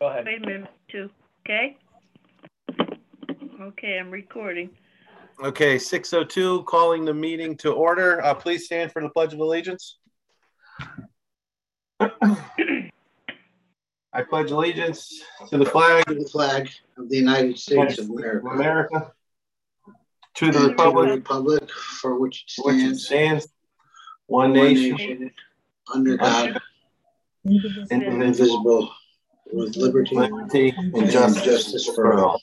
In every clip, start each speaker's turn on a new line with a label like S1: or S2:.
S1: Go ahead.
S2: Wait a minute, too. Okay? Okay, I'm recording.
S3: Okay, 6:02, calling the meeting to order. Please stand for the Pledge of Allegiance. I pledge allegiance to the flag
S4: of the United States of America,
S3: to the
S4: republic for which it stands, one nation, under God, indivisible, with liberty and justice for all.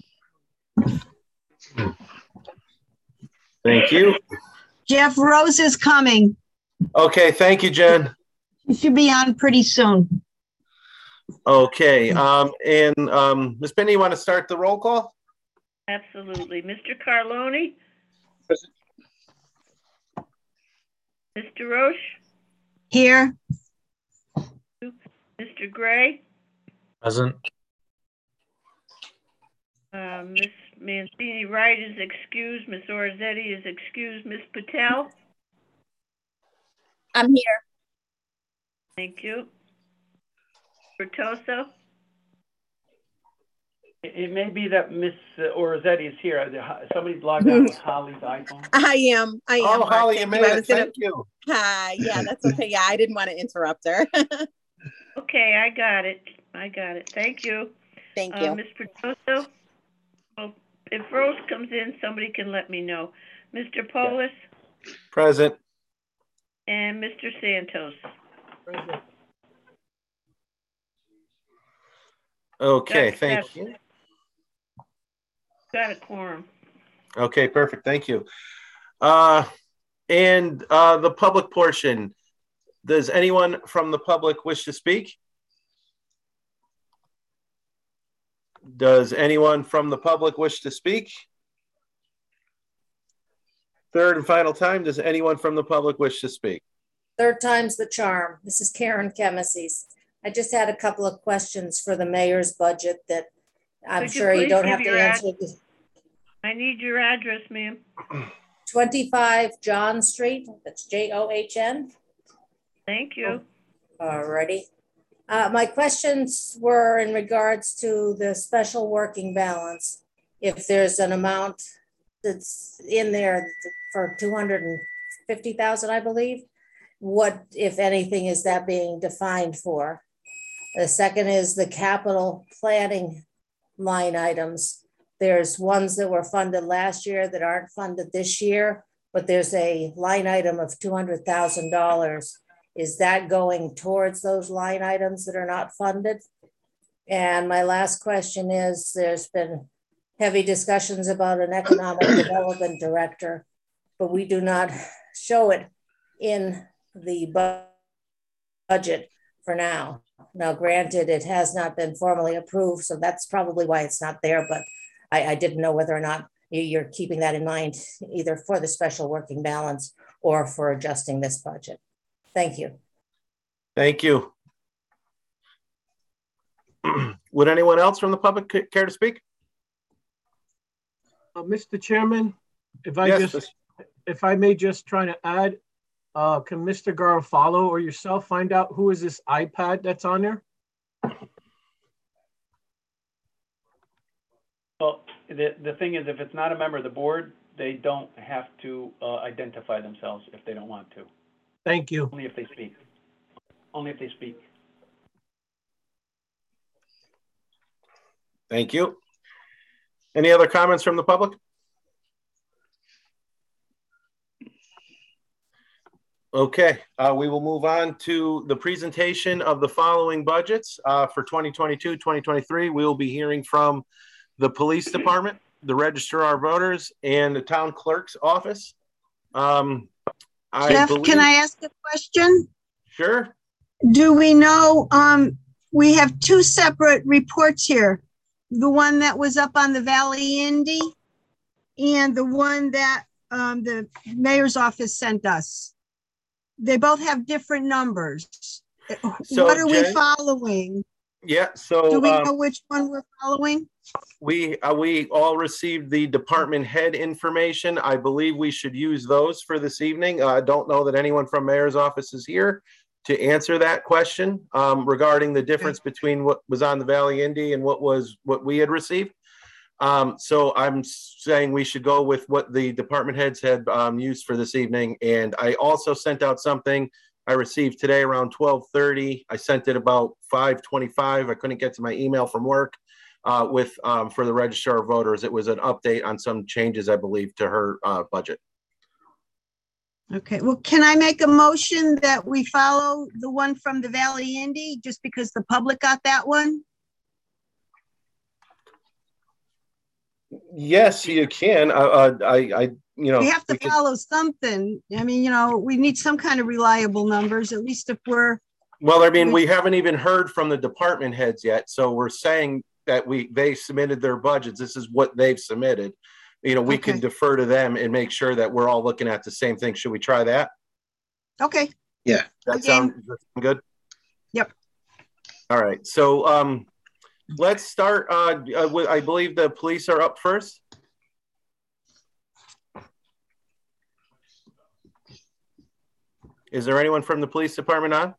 S3: Thank you.
S5: Jeff Rose is coming.
S3: Okay, thank you, Jen.
S5: He should be on pretty soon.
S3: Okay, Ms. Penny, you want to start the roll call?
S2: Absolutely. Mr. Carloni?
S3: Present.
S2: Mr. Roche?
S5: Here.
S2: Mr. Gray?
S6: Present.
S2: Ms. Mancini Wright is excused. Ms. Orzetti is excused. Ms. Patel?
S7: I'm here.
S2: Thank you. Bertoso?
S1: It may be that Miss Orzetti is here. Somebody's logged on with Holly's iPhone.
S7: I am.
S3: Oh, Holly, you made it. Thank you.
S7: Hi. Yeah, that's okay. Yeah, I didn't want to interrupt her.
S2: Okay, I got it. Thank you.
S7: Thank you.
S2: Ms. Bertoso? Well, if Rose comes in, somebody can let me know. Mr. Polis?
S3: Present.
S2: And Mr. Santos?
S1: Present.
S3: Okay, thank you.
S2: Got a quorum.
S3: Okay, perfect. Thank you. And the public portion. Does anyone from the public wish to speak? Does anyone from the public wish to speak? Third and final time, does anyone from the public wish to speak?
S8: Third time's the charm. This is Karen Kemises. I just had a couple of questions for the mayor's budget that I'm sure you don't have to answer.
S2: I need your address, ma'am.
S8: 25 John Street. That's John.
S2: Thank you.
S8: Alrighty. My questions were in regards to the special working balance. If there's an amount that's in there for 250,000, I believe, what, if anything, is that being defined for? The second is the capital planning line items. There's ones that were funded last year that aren't funded this year, but there's a line item of $200,000. Is that going towards those line items that are not funded? And my last question is, there's been heavy discussions about an economic development director, but we do not show it in the budget for now. Now, granted, it has not been formally approved, so that's probably why it's not there, but I didn't know whether or not you're keeping that in mind, either for the special working balance or for adjusting this budget. Thank you.
S3: Thank you. Would anyone else from the public care to speak?
S9: Mr. Chairman,
S3: Yes,
S9: if I may just try to add, can Mr. Garofalo or yourself find out who is this iPad that's on there?
S1: Well, the thing is, if it's not a member of the board, they don't have to identify themselves if they don't want to.
S9: Thank you.
S1: Only if they speak. Only if they speak.
S3: Thank you. Any other comments from the public? Okay, we will move on to the presentation of the following budgets for 2022, 2023. We will be hearing from the police department, the registrar of voters, and the town clerk's office.
S5: Jeff, can I ask a question?
S3: Sure.
S5: Do we know, we have two separate reports here. The one that was up on the Valley Indy and the one that the mayor's office sent us. They both have different numbers.
S3: So,
S5: what are
S3: Jen,
S5: we following?
S3: Yeah, so
S5: do we know which one we're following?
S3: We all received the department head information. I believe we should use those for this evening. I don't know that anyone from mayor's office is here, to answer that question regarding the difference between what was on the Valley Indy and what we had received. So I'm saying we should go with what the department heads had used for this evening. And I also sent out something I received today around 12:30. I sent it about 5:25. I couldn't get to my email from work for the Registrar of Voters. It was an update on some changes, I believe, to her budget.
S5: Okay, well, can I make a motion that we follow the one from the Valley Indy, just because the public got that one?
S3: Yes, you can.
S5: We have to follow something. I mean, we need some kind of reliable numbers, at least if we're.
S3: Well, I mean, we haven't even heard from the department heads yet. So we're saying that they submitted their budgets. This is what they've submitted. We can defer to them and make sure that we're all looking at the same thing. Should we try that?
S5: Okay.
S4: Yeah.
S3: That sounds good?
S5: Yep.
S3: All right. So let's start. I believe the police are up first. Is there anyone from the police department on?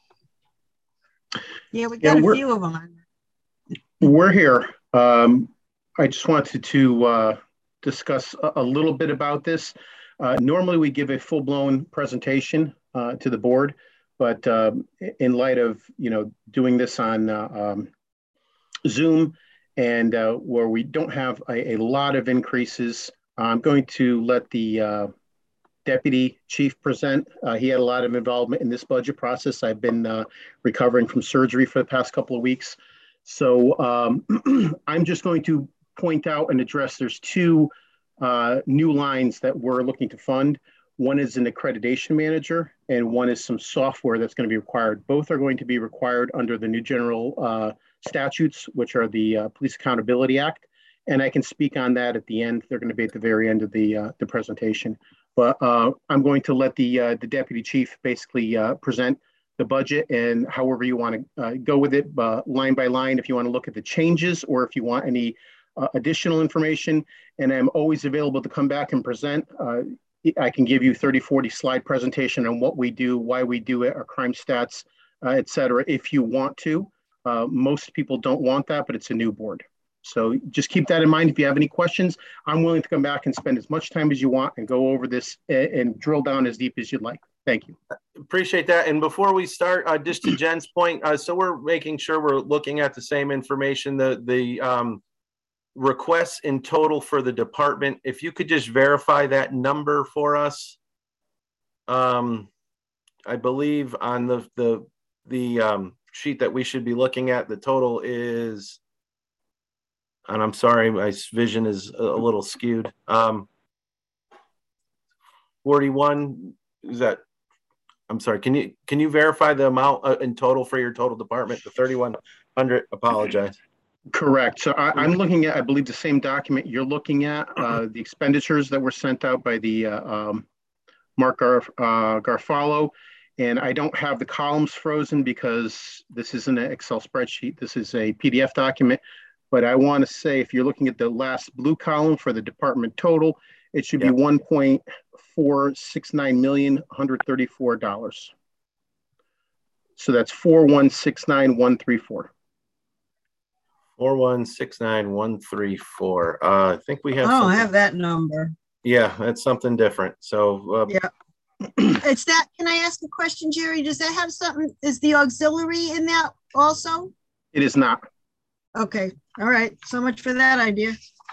S5: Yeah, we got a few of them on.
S6: We're here. I just wanted to discuss a little bit about this. Normally we give a full-blown presentation to the board, but in light of doing this on Zoom and where we don't have a lot of increases, I'm going to let the deputy chief present. He had a lot of involvement in this budget process. I've been recovering from surgery for the past couple of weeks. So I'm just going to point out and address there's two new lines that we're looking to fund. One is an accreditation manager and one is some software that's going to be required. Both are going to be required under the new general statutes, which are the Police Accountability Act. And I can speak on that at the end. They're going to be at the very end of the presentation. But I'm going to let the deputy chief basically present the budget, and however you want to go with it, line by line, if you want to look at the changes or if you want any additional information. And I'm always available to come back and present. I can give you 30, 40 slide presentation on what we do, why we do it, our crime stats, et cetera, if you want to. Most people don't want that, but it's a new board. So just keep that in mind. If you have any questions, I'm willing to come back and spend as much time as you want and go over this and drill down as deep as you'd like. Thank you.
S3: Appreciate that. And before we start, just to Jen's point, so we're making sure we're looking at the same information, the requests in total for the department. If you could just verify that number for us. I believe on the sheet that we should be looking at, the total is, and I'm sorry, my vision is a little skewed. 41, is that, I'm sorry, can you verify the amount in total for your total department, the 3,100? Apologize.
S6: Correct. So I'm looking at, I believe, the same document you're looking at, the expenditures that were sent out by the Mark Garofalo. And I don't have the columns frozen because this isn't an Excel spreadsheet. This is a PDF document. But I want to say, if you're looking at the last blue column for the department total, it should be $1,469,134. So that's 4,169,134.
S3: 4,169,134. I think we have.
S5: I don't have that number.
S3: Yeah, that's something different. So
S5: yeah, it's that. Can I ask a question, Jerry? Does that have something? Is the auxiliary in that also?
S6: It is not.
S5: Okay. All right. So much for that idea.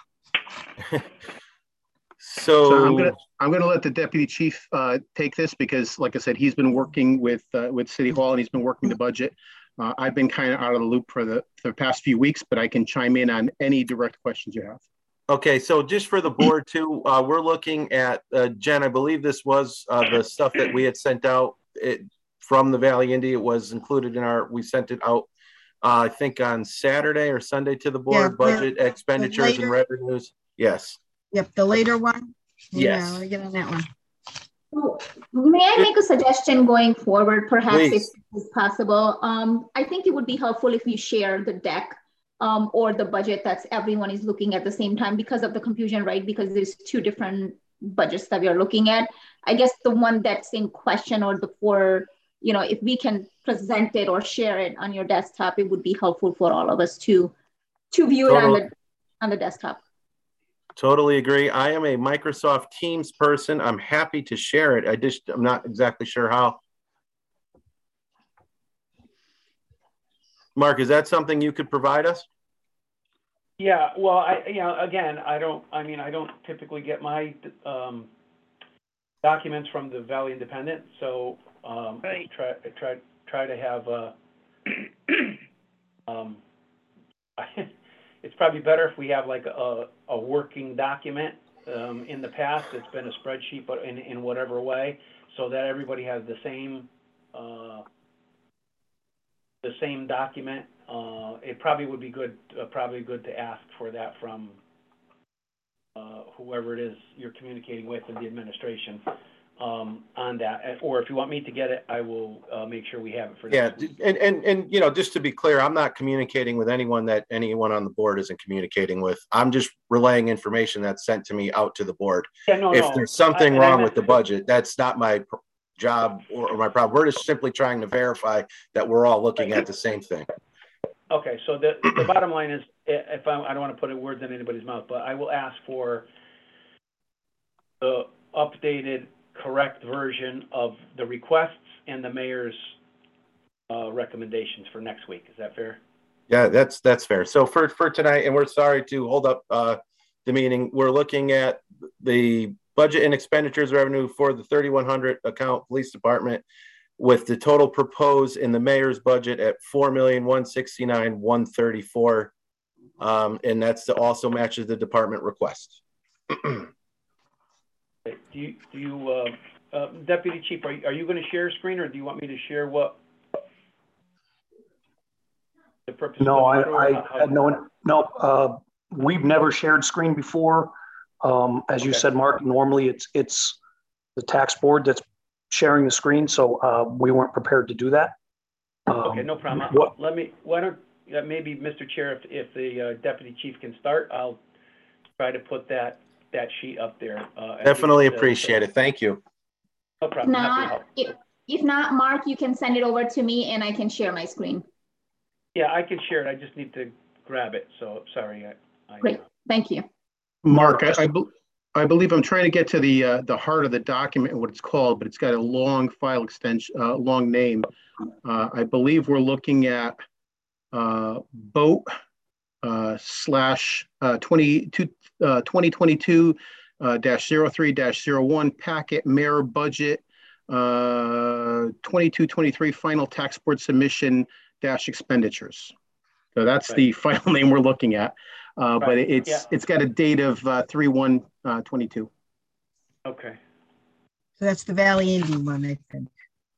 S3: So
S6: I'm gonna let the deputy chief take this because, like I said, he's been working with City Hall and he's been working the budget. I've been kind of out of the loop for the past few weeks, but I can chime in on any direct questions you have.
S3: Okay, so just for the board too, we're looking at Jen. I believe this was the stuff that we had sent out from the Valley Indy. It was included in we sent it out. I think on Saturday or Sunday to the board, budget, expenditures, and revenues. Yes.
S5: Yep, the later one.
S3: Yes.
S5: Yeah, let me get on that one.
S10: So, may I make a suggestion going forward, perhaps, if it's possible? I think it would be helpful if you share the deck or the budget that everyone is looking at the same time because of the confusion, right? Because there's two different budgets that we are looking at. I guess the one that's in question or the four if we can present it or share it on your desktop, it would be helpful for all of us to view it on the desktop.
S3: Totally agree. I am a Microsoft Teams person. I'm happy to share it. I'm not exactly sure how. Mark, is that something you could provide us?
S1: Yeah, well, again, I don't typically get my documents from the Valley Independent, so
S2: Right.
S1: try to have it's probably better if we have like a working document. In the past, it's been a spreadsheet, but in whatever way, so that everybody has the same document. It probably would be good to ask for that from whoever it is you're communicating with in the administration on that. Or if you want me to get it, I will make sure we have it for next week.
S3: And just to be clear, I'm not communicating with anyone that anyone on the board isn't communicating with. I'm just relaying information that's sent to me out to the board.
S1: Yeah,
S3: if there's something wrong with the budget, that's not my job or my problem. We're just simply trying to verify that we're all looking at the same thing.
S1: Okay, so the bottom line is, I don't want to put words in anybody's mouth, but I will ask for the updated, correct version of the requests and the mayor's recommendations for next week. Is that fair?
S3: Yeah, that's fair. So for tonight, and we're sorry to hold up the meeting, we're looking at the budget and expenditures revenue for the 3100 account police department, with the total proposed in the mayor's budget at $4,169,134, and that's also matches the department request.
S1: Do you Deputy Chief, are you going to share a screen, or do you want me to share what the purpose?
S11: No, no. We've never shared screen before. As you said, Mark, normally it's the tax board that's sharing the screen, so we weren't prepared to do that.
S1: Okay, no problem. Why don't maybe, Mr. Chair, if the Deputy Chief can start, I'll try to put that sheet up there.
S3: Definitely appreciate it. Thank you.
S1: No problem.
S10: If not, Mark, you can send it over to me and I can share my screen.
S1: Yeah, I can share it. I just need to grab it. So sorry.
S10: Great. Thank you.
S6: Mark, I believe I'm trying to get to the heart of the document and what it's called, but it's got a long file extension, long name. I believe we're looking at boat slash 2022-03-01 packet mayor budget 22-23 final tax board submission dash expenditures. So that's the final name we're looking at. But it's got a date of 3/1/22.
S1: Okay.
S5: So that's the Valley Indy one, I think.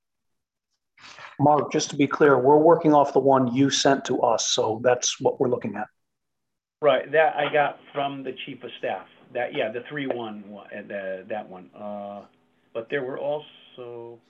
S11: Mark, just to be clear, we're working off the one you sent to us, so that's what we're looking at.
S1: Right, that I got from the chief of staff. That the 3/1 one, that one. But there were also.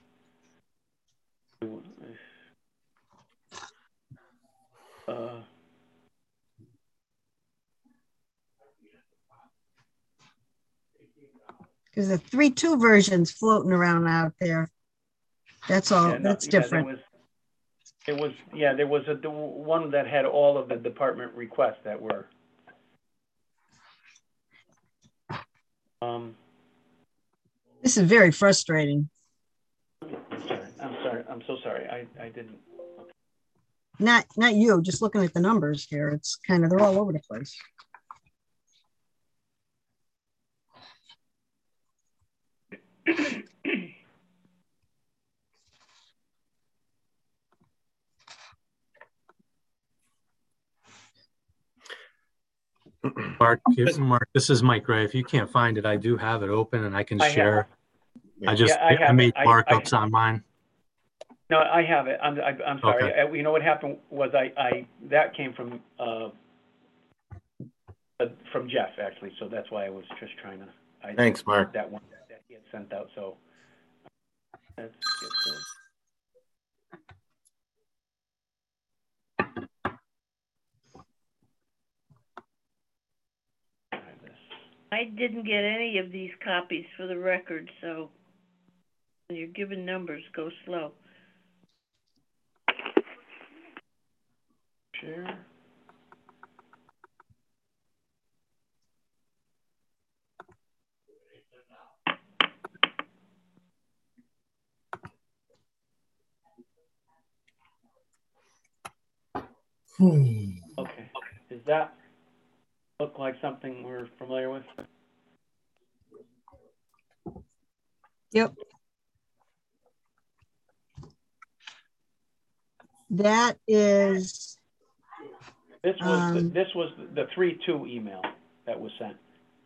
S5: Because the 3.2 version's floating around out there. That's all. That's different.
S1: There was the one that had all of the department requests that were.
S5: This is very frustrating.
S1: I'm sorry. I'm so sorry. I didn't.
S5: Not you. Just looking at the numbers here, it's kind of, they're all over the place.
S12: Mark, this is Mike Gray. If you can't find it, I do have it open and I can share. I made markups on mine.
S1: No, I have it. I'm sorry.
S12: Okay.
S1: You know what happened was that came from Jeff, actually. So that's why I was just trying to.
S3: Thanks, Mark.
S1: That one that he had sent out. So let's get this.
S2: I didn't get any of these copies for the record, so when you're given numbers, go slow.
S1: Share. Okay. Does that look like something we're familiar with?
S5: Yep. That is.
S1: This was the 3-2 email that was sent.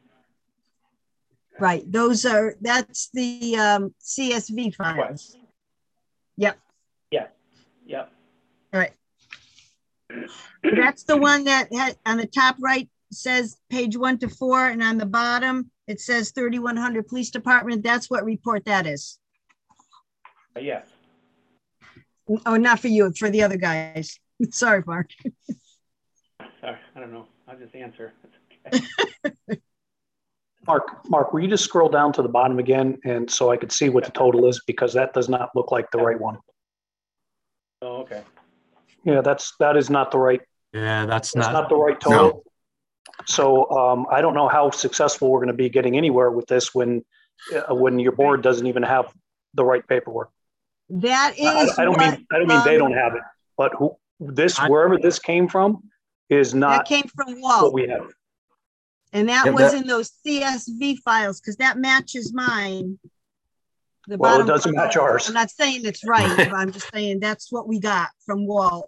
S5: Right. That's the CSV files. Yep.
S1: Yeah. Yep.
S5: All right. That's the one that had, on the top right says page 1 to 4, and on the bottom it says 3100 Police Department. That's what report that is.
S1: Yes.
S5: Oh, not for you, for the other guys. Sorry, Mark.
S1: Sorry, I don't know. I'll just answer. Okay.
S11: Mark, will you just scroll down to the bottom again, and so I could see what the total is, because that does not look like the right one.
S1: Oh, okay.
S11: Yeah, that is not the right.
S12: Yeah, that's
S11: not the right total. No. So I don't know how successful we're going to be getting anywhere with this when your board doesn't even have the right paperwork.
S5: That is.
S11: I don't mean they don't have it, but wherever this came from is not.
S5: That came from Walt.
S11: What we have.
S5: And that was in those CSV files, because that matches mine.
S11: Well, it doesn't match ours.
S5: I'm not saying it's right, but I'm just saying that's what we got from Walt.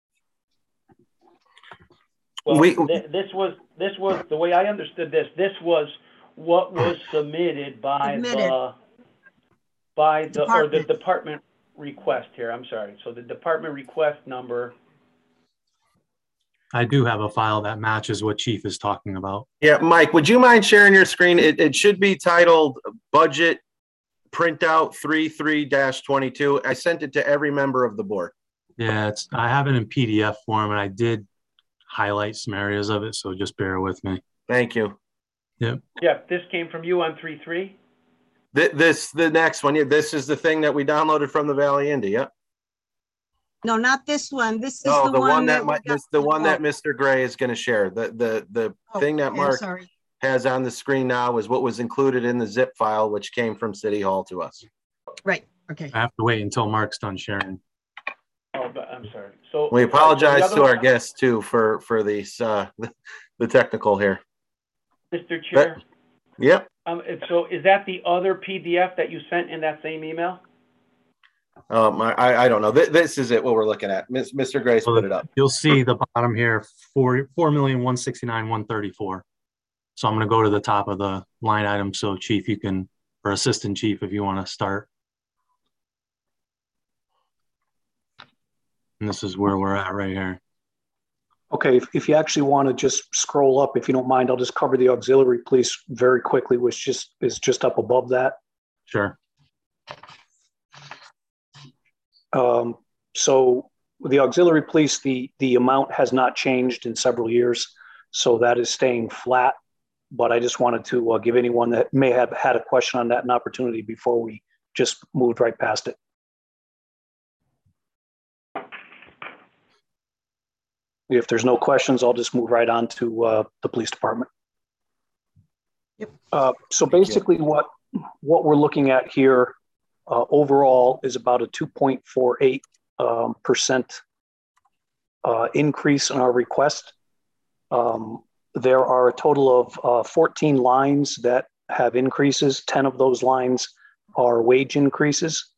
S1: Well, this was the way I understood this. This was what was submitted by the department request here. I'm sorry. So the department request number.
S12: I do have a file that matches what Chief is talking about.
S3: Yeah, Mike, would you mind sharing your screen? It should be titled Budget Printout 33-22. I sent it to every member of the board.
S12: Yeah, I have it in PDF form, and I did highlight some areas of it, so just bear with me.
S3: Thank you.
S12: Yep.
S1: Yeah, this came from you on 3-3?
S3: The next one. Yeah, this is the thing that we downloaded from the Valley Indy. Yep.
S5: No, not this one. This is the
S3: one that
S5: that
S3: Mr. Gray is going to share. The thing that Mark has on the screen now is what was included in the zip file, which came from City Hall to us.
S5: Right. Okay.
S12: I have to wait until Mark's done sharing.
S1: Oh, but I'm sorry. So
S3: we apologize to our guests too for these the technical here.
S1: Mr. Chair.
S3: Yep.
S1: So is that the other PDF that you sent in that same email?
S3: I don't know. This is it. What we're looking at. Mr. Grace put it up.
S12: You'll see the bottom here, 4,169,134. So I'm going to go to the top of the line item. So Chief, you can, or Assistant Chief, if you want to start. And this is where we're at right here.
S11: Okay, if you actually want to just scroll up, if you don't mind, I'll just cover the auxiliary police very quickly, which is just up above that.
S12: Sure.
S11: So the auxiliary police, the amount has not changed in several years, so that is staying flat. But I just wanted to give anyone that may have had a question on that an opportunity before we just moved right past it. If there's no questions, I'll just move right on to the police department.
S5: Yep.
S11: So basically what we're looking at here overall is about a 2.48% increase in our request. There are a total of 14 lines that have increases. 10 of those lines are wage increases.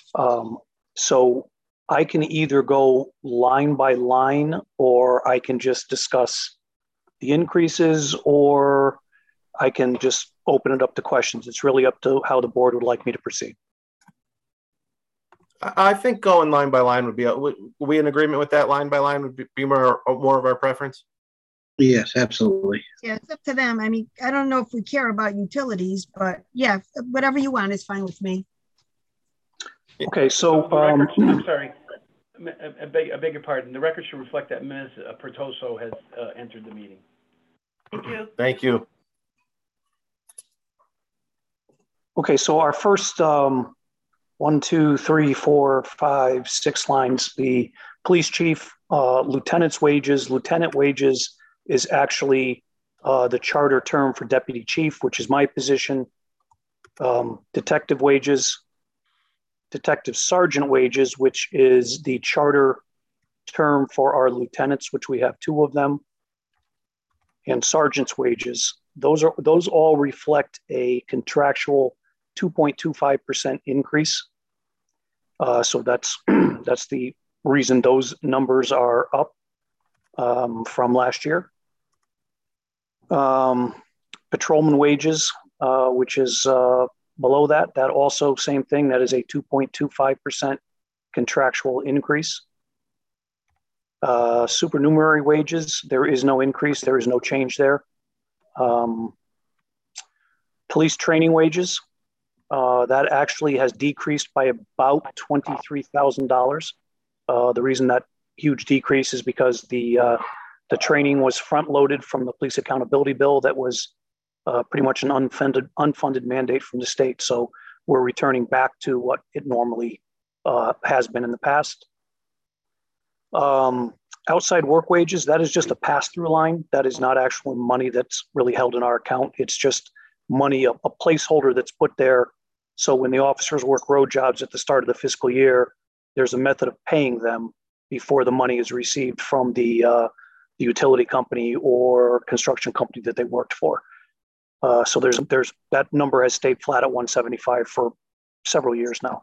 S11: So I can either go line by line, or I can just discuss the increases, or I can just open it up to questions. It's really up to how the board would like me to proceed.
S3: I think going line by line would be, are we in agreement with that? Line by line would be more of our preference?
S4: Yes, absolutely.
S5: Yeah, it's up to them. I mean, I don't know if we care about utilities, but yeah, whatever you want is fine with me.
S11: Okay, so
S1: I'm sorry, I beg your pardon. The record should reflect that Ms. Pertoso has entered the meeting.
S2: Thank you.
S3: Thank you.
S11: Okay, so our first 1, 2, 3, 4, 5, 6 lines, the police chief Lieutenant wages is actually the charter term for deputy chief, which is my position. Detective sergeant wages, which is the charter term for our lieutenants, which we have 2 of them, and sergeant's wages. Those all reflect a contractual 2.25% increase. So that's the reason those numbers are up from last year. Patrolman wages, which is below that also same thing. That is a 2.25% contractual increase. Supernumerary wages, there is no increase. There is no change there. Police training wages, that actually has decreased by about $23,000. The reason that huge decrease is because the training was front loaded from the police accountability bill that was pretty much an unfunded mandate from the state. So we're returning back to what it normally has been in the past. Outside work wages, that is just a pass-through line. That is not actually money that's really held in our account. It's just money, a placeholder that's put there. So when the officers work road jobs at the start of the fiscal year, there's a method of paying them before the money is received from the utility company or construction company that they worked for. So there's that number has stayed flat at 175 for several years now.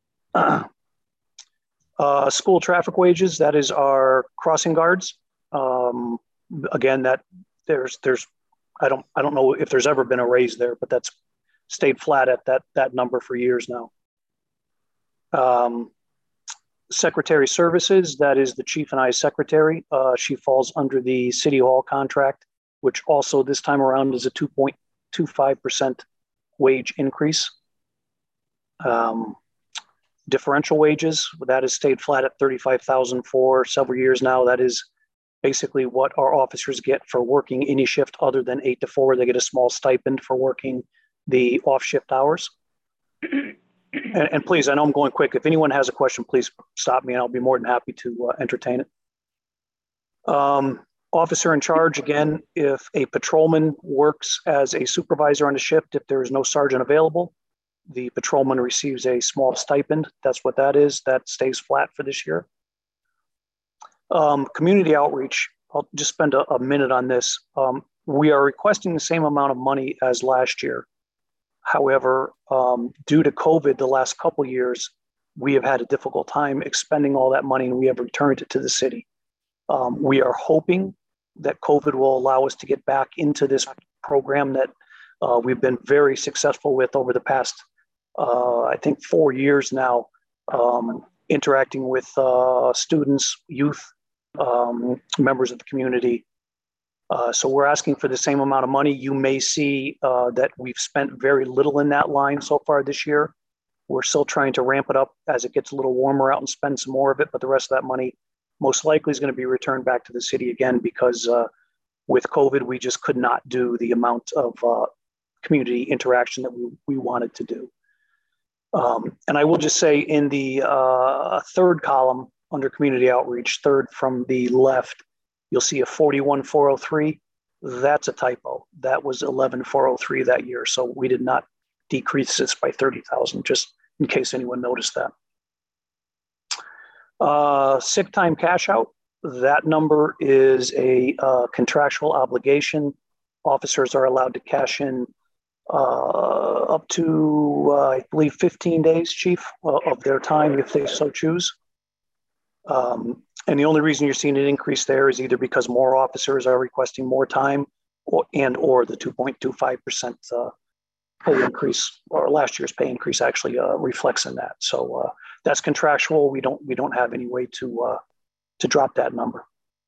S11: School traffic wages, that is our crossing guards. Again, that there's I don't know if there's ever been a raise there, but that's stayed flat at that number for years now. Secretary services, that is the chief and I's secretary. She falls under the city hall contract, which also this time around is a 2.25% wage increase. Differential wages, that has stayed flat at $35,000 for several years now. That is basically what our officers get for working any shift other than 8 to 4. They get a small stipend for working the off-shift hours. And please, I know I'm going quick. If anyone has a question, please stop me and I'll be more than happy to entertain it. Officer in charge, again, if a patrolman works as a supervisor on a shift, if there is no sergeant available, the patrolman receives a small stipend. That's what that is. That stays flat for this year. Community outreach, I'll just spend a minute on this. We are requesting the same amount of money as last year. However, due to COVID the last couple years, we have had a difficult time expending all that money and we have returned it to the city. We are hoping that COVID will allow us to get back into this program that we've been very successful with over the past, I think 4 years now, interacting with students, youth, members of the community. So we're asking for the same amount of money. You may see that we've spent very little in that line so far this year. We're still trying to ramp it up as it gets a little warmer out and spend some more of it, but the rest of that money most likely is going to be returned back to the city again because with COVID, we just could not do the amount of community interaction that we wanted to do. And I will just say in the third column under community outreach, third from the left, you'll see a 41,403. That's a typo. That was 11,403 that year. So we did not decrease this by 30,000, just in case anyone noticed that. Sick time cash out. That number is a contractual obligation. Officers are allowed to cash in up to, I believe, 15 days, Chief, of their time if they so choose. And the only reason you're seeing an increase there is either because more officers are requesting more time or the 2.25% pay increase, or last year's pay increase actually reflects in that. So that's contractual. We don't have any way to drop that number.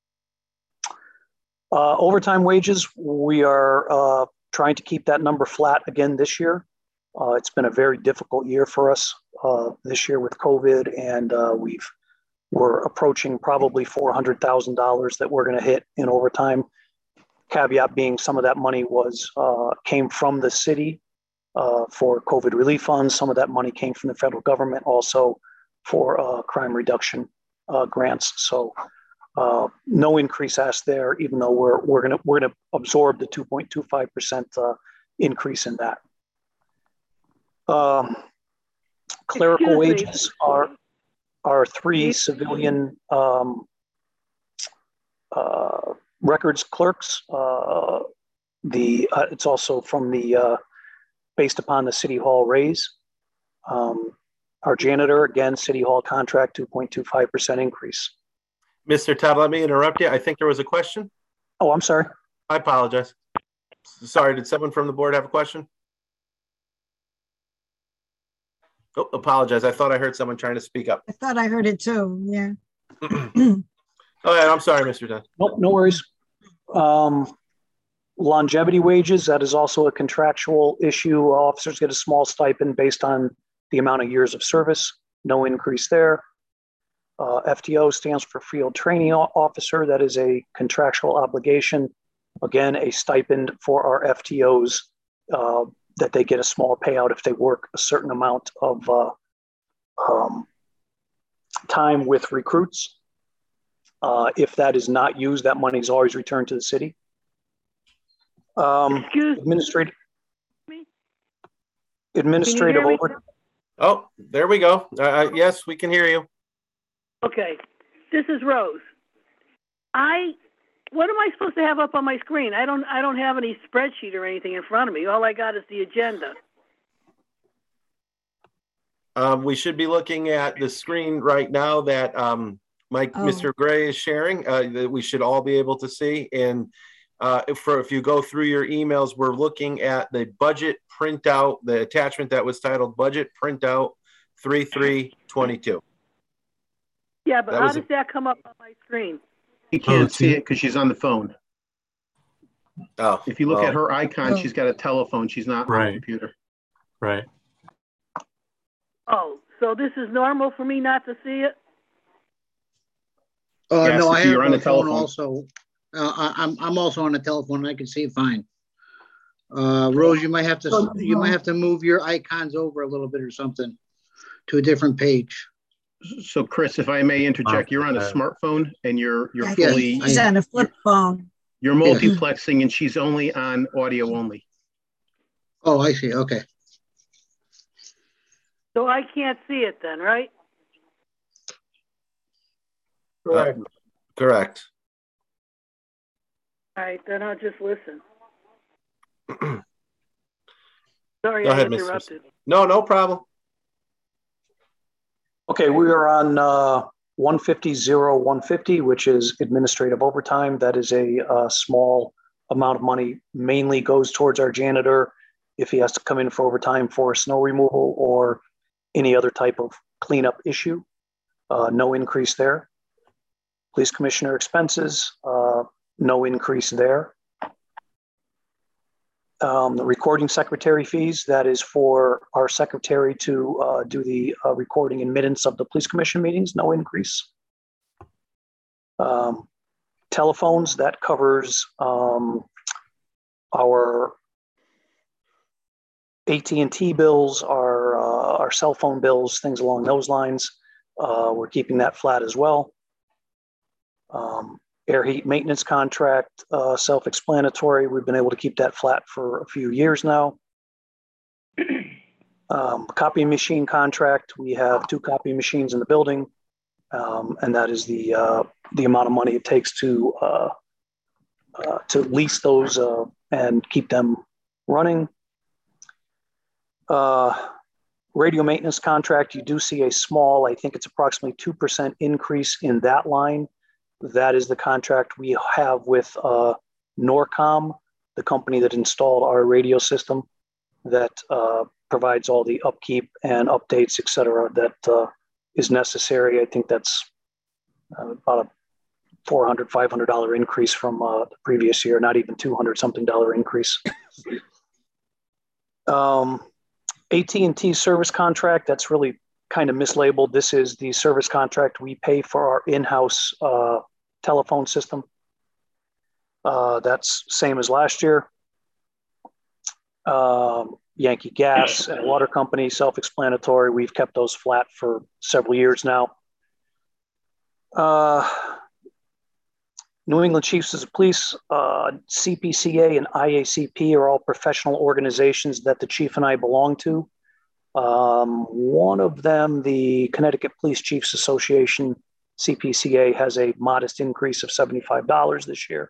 S11: Overtime wages, we are trying to keep that number flat again this year. It's been a very difficult year for us this year with COVID, and we're approaching probably $400,000 that we're going to hit in overtime. Caveat being some of that money came from the city for COVID relief funds. Some of that money came from the federal government also for crime reduction grants. So no increase asked there, even though we're gonna absorb the 2.25% increase in that. Clerical wages are 3 civilian records clerks. It's also from the based upon the City Hall raise. Our janitor, again, City Hall contract, 2.25% increase.
S3: Mr. Todd, let me interrupt you. I think there was a question.
S11: Oh, I'm sorry.
S3: I apologize. Sorry, did someone from the board have a question? Oh, apologize. I thought I heard someone trying to speak up.
S5: I thought I heard it too, yeah.
S3: Go ahead. I'm sorry, Mr. Todd.
S11: Nope, no worries. Longevity wages, that is also a contractual issue. Officers get a small stipend based on the amount of years of service. No increase there. FTO stands for Field Training Officer. That is a contractual obligation. Again, a stipend for our FTOs that they get a small payout if they work a certain amount of time with recruits. If that is not used, that money is always returned to the city. Administrative over.
S3: Oh, there we go. Yes, we can hear you.
S13: Okay, this is Rose. What am I supposed to have up on my screen? I don't have any spreadsheet or anything in front of me. All I got is the agenda.
S3: We should be looking at the screen right now that Mr. Gray is sharing, that we should all be able to see. And if you go through your emails, we're looking at the budget printout, the attachment that was titled Budget Printout 3322.
S13: Yeah, but how does that come up on my screen?
S6: You can't see it because she's on the phone.
S3: Oh,
S6: if you look at her icon, she's got a telephone. She's not on the computer.
S12: Right.
S13: Oh, so this is normal for me not to see it?
S6: Yes,
S14: no, I have
S6: you're on the
S14: phone
S6: telephone.
S14: also. I'm also on the telephone and I can see it fine. Rose, you might have to move your icons over a little bit or something to a different page.
S6: So Chris, if I may interject, you're on a smartphone and you're fully.
S5: She's on a flip phone.
S6: You're multiplexing and she's only on audio only.
S14: Oh, I see. Okay.
S13: So I can't see it then, right?
S3: Correct.
S13: All right, then I'll just listen. Sorry,
S3: Go ahead,
S13: I interrupted.
S3: No problem.
S11: Okay, we are on 150-0150, which is administrative overtime. That is a small amount of money, mainly goes towards our janitor if he has to come in for overtime for snow removal or any other type of cleanup issue. No increase there. Police commissioner expenses, no increase there. The recording secretary fees, that is for our secretary to do the recording and minutes of the police commission meetings, no increase. Telephones, that covers our AT&T bills, our cell phone bills, things along those lines. We're keeping that flat as well. Air heat maintenance contract, self-explanatory. We've been able to keep that flat for a few years now. Copy machine contract. We have 2 copy machines in the building, and that is the amount of money it takes to lease those and keep them running. Radio maintenance contract. You do see a small, I think it's approximately 2% increase in that line. That is the contract we have with Norcom, the company that installed our radio system that provides all the upkeep and updates, et cetera, that is necessary. I think that's about a $400, $500 increase from the previous year, not even $200 something increase. AT&T service contract, that's really kind of mislabeled. This is the service contract we pay for our in-house telephone system. That's same as last year. Yankee Gas and Water Company, self-explanatory. We've kept those flat for several years now. New England Chiefs of Police, CPCA and IACP are all professional organizations that the chief and I belong to. One of them, the Connecticut Police Chiefs Association, CPCA, has a modest increase of $75 this year.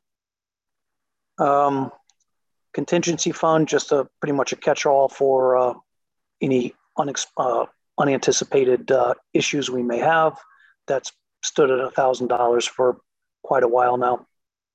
S11: Contingency fund, just pretty much a catch-all for any unanticipated issues we may have. That's stood at $1,000 for quite a while now.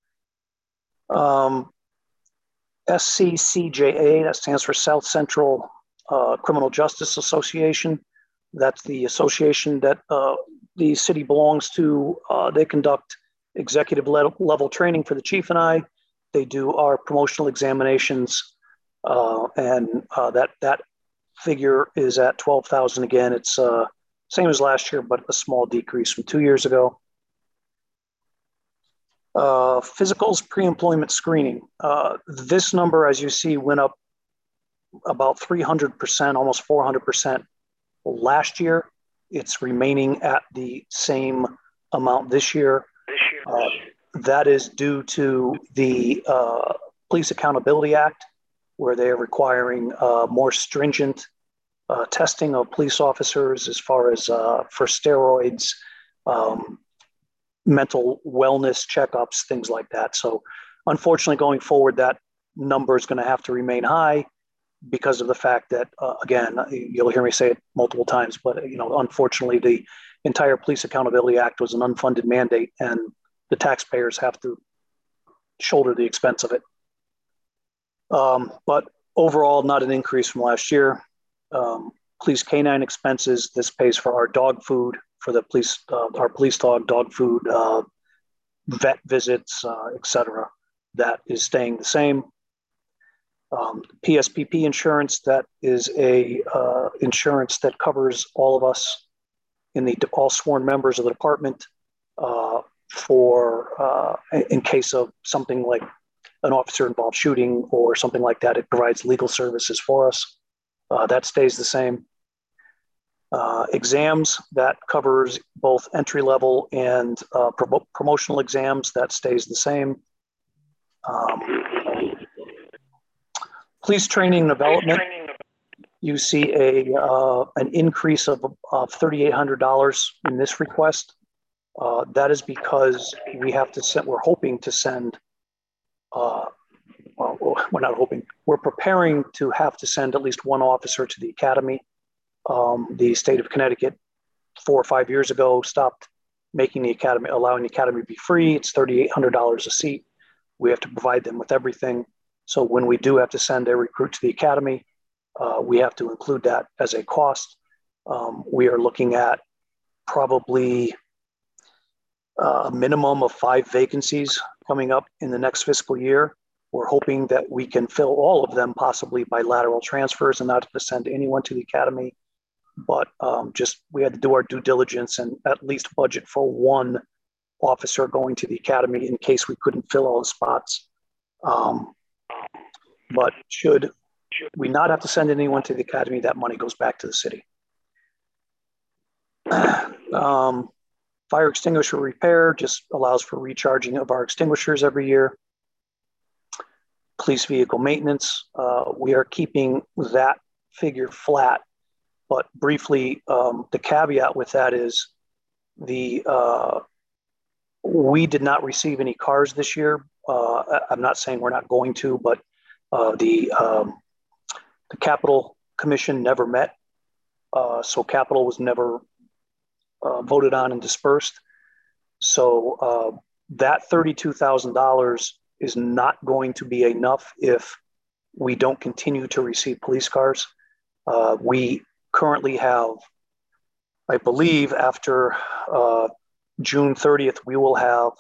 S11: SCCJA, that stands for South Central Criminal Justice Association. That's the association that the city belongs to. They conduct executive level training for the chief and I. They do our promotional examinations, and that figure is at 12,000 again. It's same as last year, but a small decrease from 2 years ago. Physicals pre-employment screening. This number, as you see, went up about 300%, almost 400% last year. It's remaining at the same amount this year. That is due to the Police Accountability Act, where they are requiring more stringent testing of police officers as far as for steroids, mental wellness checkups, things like that. So unfortunately, going forward, that number is going to have to remain high because of the fact that, again, you'll hear me say it multiple times, but unfortunately, the entire Police Accountability Act was an unfunded mandate, and the taxpayers have to shoulder the expense of it. But overall, not an increase from last year. Police canine expenses, this pays for our dog food for the police, our police dog food, vet visits, etc. That is staying the same. PSPP insurance, that is a insurance that covers all of us all sworn members of the department for in case of something like an officer involved shooting or something like that. It provides legal services for us. That stays the same. Exams, that covers both entry level and promotional exams. That stays the same. Police training and development, you see an increase of $3,800 in this request. That is because we have to send, we're hoping to send, well, we're not hoping, we're preparing to have to send at least one officer to the academy. The state of Connecticut 4 or 5 years ago stopped making the academy, allowing the academy to be free. It's $3,800 a seat. We have to provide them with everything. So when we do have to send a recruit to the academy, we have to include that as a cost. We are looking at probably a minimum of 5 vacancies coming up in the next fiscal year. We're hoping that we can fill all of them possibly by lateral transfers and not to send anyone to the academy. But just we had to do our due diligence and at least budget for one officer going to the academy in case we couldn't fill all the spots. But should we not have to send anyone to the academy, that money goes back to the city. Fire extinguisher repair just allows for recharging of our extinguishers every year. Police vehicle maintenance, we are keeping that figure flat. But briefly, the caveat with that is we did not receive any cars this year. I'm not saying we're not going to, but the Capital Commission never met. So capital was never voted on and dispersed. So that $32,000 is not going to be enough if we don't continue to receive police cars. We currently have, I believe after June 30th, we will have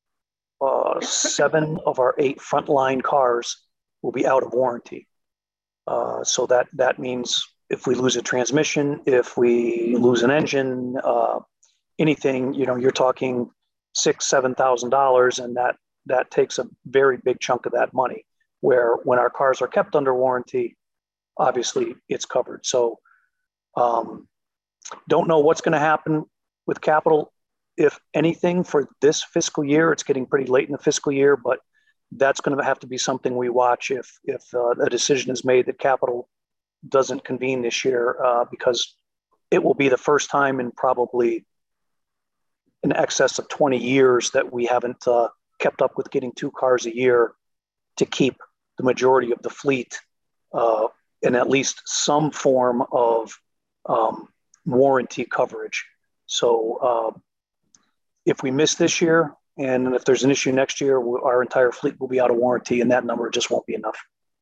S11: 7 of our 8 frontline cars will be out of warranty. So that means if we lose a transmission, if we lose an engine, anything, you're talking $6,000–7,000, and that takes a very big chunk of that money. Where when our cars are kept under warranty, obviously it's covered. So don't know what's going to happen with capital if anything, for this fiscal year. It's getting pretty late in the fiscal year, but that's going to have to be something we watch if a decision is made that capital doesn't convene this year, because it will be the first time in probably in excess of 20 years that we haven't kept up with getting 2 cars a year to keep the majority of the fleet in at least some form of warranty coverage. So if we miss this year, and if there's an issue next year, our entire fleet will be out of warranty, and that number just won't be enough.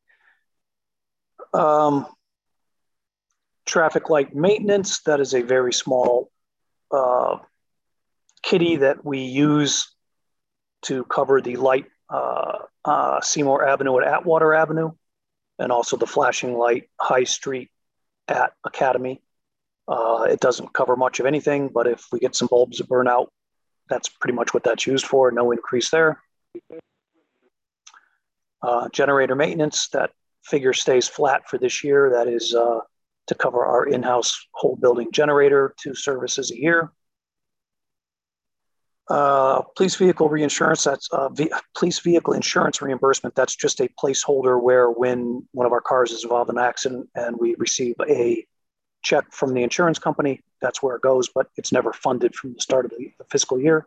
S11: Traffic light maintenance, that is a very small kitty that we use to cover the light Seymour Avenue at Atwater Avenue, and also the flashing light High Street at Academy. It doesn't cover much of anything, but if we get some bulbs that burn out, that's pretty much what that's used for. No increase there. Generator maintenance, that figure stays flat for this year. That is to cover our in-house whole building generator, 2 services a year. Police vehicle reinsurance, that's police vehicle insurance reimbursement. That's just a placeholder where when one of our cars is involved in an accident and we receive a check from the insurance company, that's where it goes, but it's never funded from the start of the fiscal year.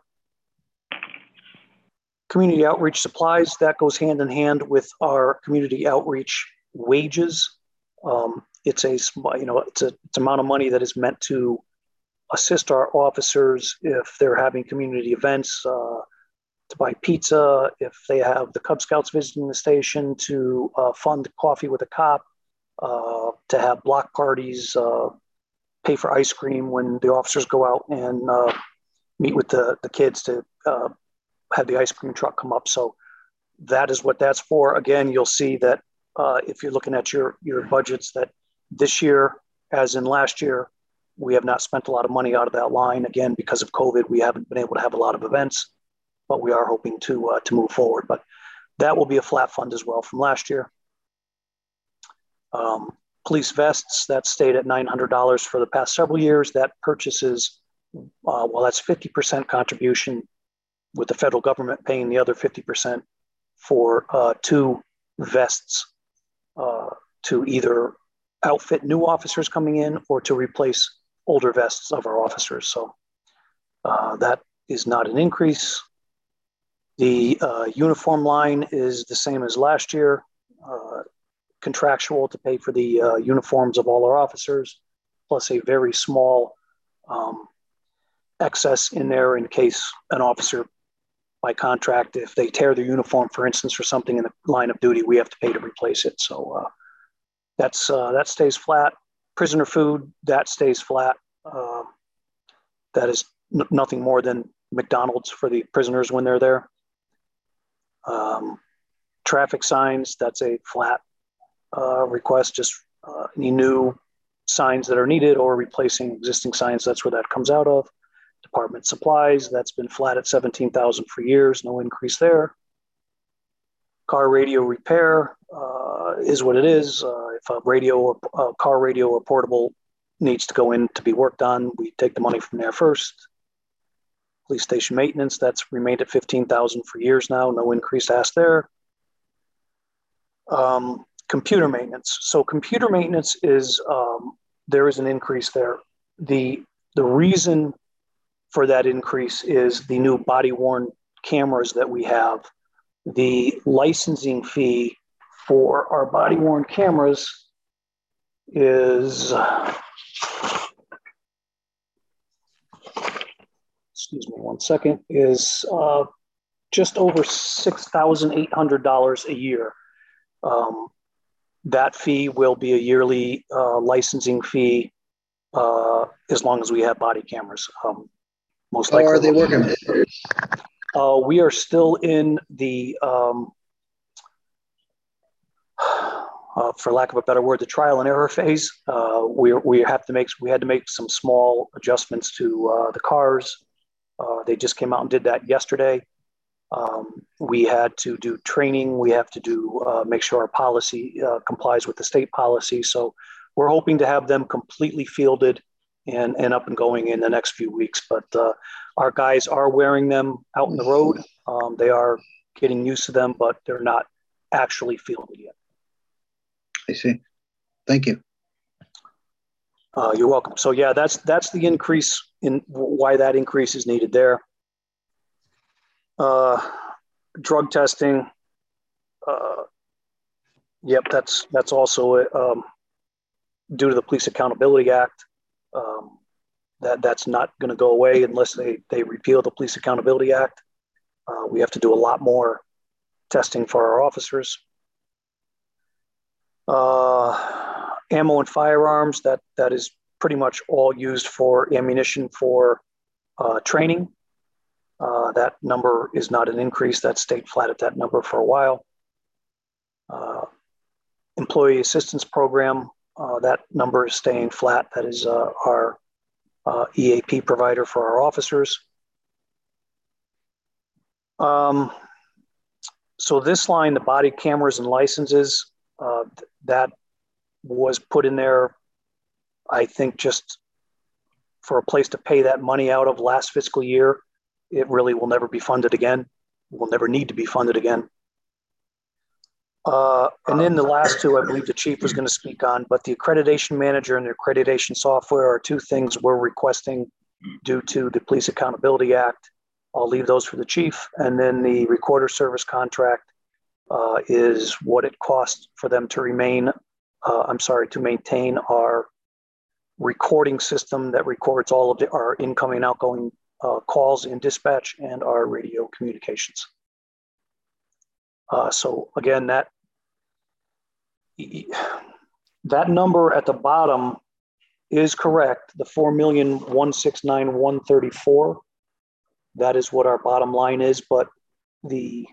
S11: Community outreach supplies, that goes hand in hand with our community outreach wages. It's a it's an amount of money that is meant to assist our officers if they're having community events, to buy pizza, if they have the Cub Scouts visiting the station, to fund coffee with a cop, to have block parties, pay for ice cream when the officers go out and meet with the kids to have the ice cream truck come up. So that is what that's for. Again, you'll see that if you're looking at your budgets, that this year, as in last year, we have not spent a lot of money out of that line. Again, because of COVID, we haven't been able to have a lot of events, but we are hoping to move forward. But that will be a flat fund as well from last year. Police vests, that stayed at $900 for the past several years. That purchases, well, that's 50% contribution, with the federal government paying the other 50% for 2 vests to either outfit new officers coming in or to replace older vests of our officers. So that is not an increase. The uniform line is the same as last year, contractual to pay for the uniforms of all our officers, plus a very small excess in there in case an officer, by contract, if they tear their uniform, for instance, for something in the line of duty, we have to pay to replace it. So that stays flat. Prisoner food, that stays flat. That is nothing more than McDonald's for the prisoners when they're there. Traffic signs, that's a flat request, just any new signs that are needed or replacing existing signs, that's where that comes out of. Department supplies, that's been flat at $17,000 for years, no increase there. Car radio repair is what it is. If a radio or a car radio or portable needs to go in to be worked on, we take the money from there first. Police station maintenance, that's remained at $15,000 for years now, no increase asked there. Computer maintenance. So computer maintenance is, there is an increase there. The reason for that increase is the new body-worn cameras that we have. The licensing fee for our body-worn cameras is, excuse me one second, is just over $6,800 a year. That fee will be a yearly licensing fee as long as we have body cameras. Most likely.
S14: How are they working?
S11: We are still in the, for lack of a better word, the trial and error phase. We had to make some small adjustments to the cars. They just came out and did that yesterday. We had to do training. We have to do make sure our policy complies with the state policy. So we're hoping to have them completely fielded and up and going in the next few weeks. But Our guys are wearing them out in the road. They are getting used to them, but they're not actually fielded yet.
S14: I see. Thank you.
S11: You're welcome. So yeah, that's the increase in why that increase is needed there. Drug testing. Yep, that's also due to the Police Accountability Act. That's not going to go away unless they repeal the Police Accountability Act. We have to do a lot more testing for our officers. Ammo and firearms, that is pretty much all used for ammunition for training. That number is not an increase. That stayed flat at that number for a while. Employee assistance program, that number is staying flat. That is our EAP provider for our officers. So this line, the body cameras and licenses, that was put in there, I think, just for a place to pay that money out of last fiscal year. It really will never be funded again. Will never need to be funded again. And then the last two, I believe the chief was going to speak on, but the accreditation manager and the accreditation software are two things we're requesting due to the Police Accountability Act. I'll leave those for the chief. And then the recorder service contract is what it costs for them to to maintain our recording system that records all of our incoming and outgoing calls in dispatch and our radio communications. So again, that number at the bottom is correct. The 4,169,134. That is what our bottom line is, but the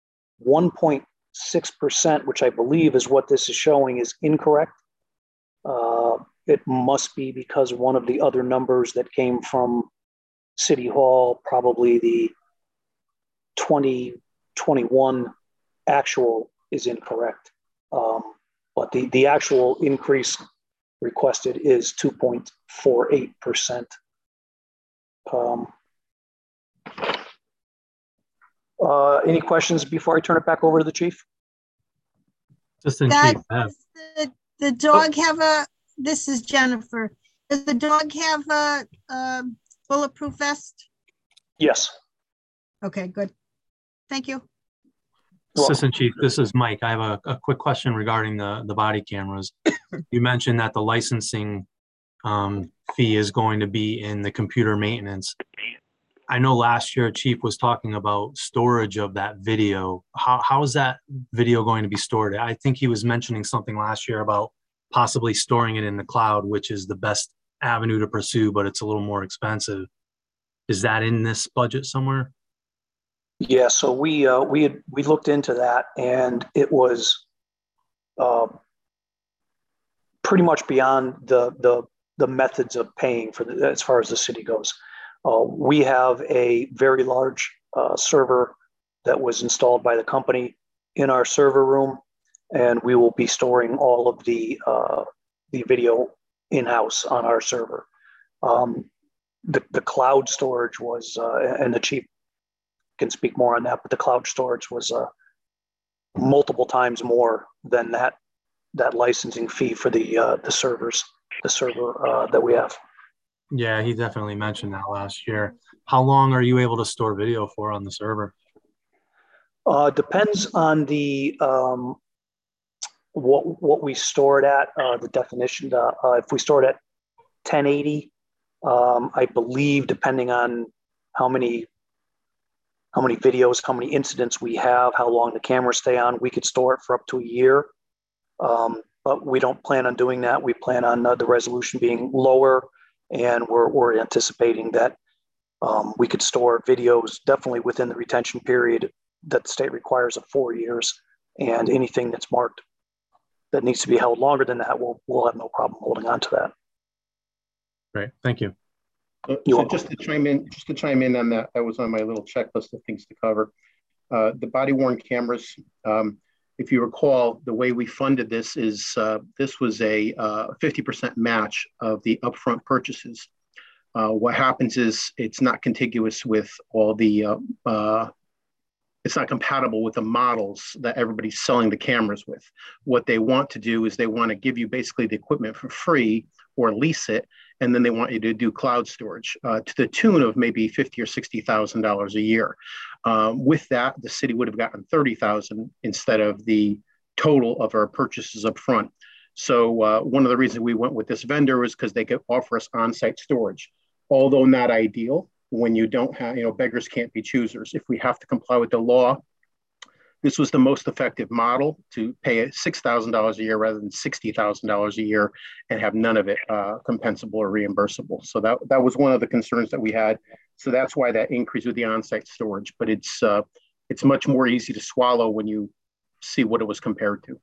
S11: 1.6%, which I believe is what this is showing, is incorrect. It must be because one of the other numbers that came from City Hall, probably the 2021 actual, is incorrect. But the actual increase requested is 2.48%. Any questions before I turn it back over to the chief?
S12: Assistant Chief.
S5: The dog have a, this is Jennifer. Does the dog have a bulletproof vest?
S11: Yes.
S5: Okay, good. Thank you.
S12: Assistant Chief, this is Mike. I have a quick question regarding the body cameras. You mentioned that the licensing fee is going to be in the computer maintenance. I know last year Chief was talking about storage of that video. How is that video going to be stored? I think he was mentioning something last year about possibly storing it in the cloud, which is the best avenue to pursue, but it's a little more expensive. Is that in this budget somewhere?
S11: Yeah, so we looked into that, and it was pretty much beyond the methods of paying for as far as the city goes. We have a very large server that was installed by the company in our server room, and we will be storing all of the video in-house on our server. The cloud storage was, and the chief can speak more on that, but the cloud storage was multiple times more than that licensing fee for the server that we have.
S12: Yeah, he definitely mentioned that last year. How long are you able to store video for on the server?
S11: Depends on the what we store it at, the definition. If we store it at 1080, I believe, depending on how many videos, how many incidents we have, how long the cameras stay on, we could store it for up to a year. But we don't plan on doing that. We plan on the resolution being lower, and we're anticipating that we could store videos definitely within the retention period that the state requires of 4 years, and anything that's marked that needs to be held longer than that, we'll have no problem holding on to that.
S12: Great, thank you.
S6: So just to chime in on that, that was on my little checklist of things to cover. The body worn cameras, if you recall, the way we funded this is this was a 50% match of the upfront purchases. What happens is it's not contiguous with all the, it's not compatible with the models that everybody's selling the cameras with. What they want to do is they want to give you basically the equipment for free or lease it, and then they want you to do cloud storage to the tune of maybe $50,000 or $60,000 a year. With that, the city would have gotten $30,000 instead of the total of our purchases up front. So one of the reasons we went with this vendor was because they could offer us on-site storage. Although not ideal, when you don't have, beggars can't be choosers. If we have to comply with the law, this was the most effective model to pay $6,000 a year rather than $60,000 a year and have none of it compensable or reimbursable. So that was one of the concerns that we had. So that's why that increase with the on-site storage, but it's much more easy to swallow when you see what it was compared to.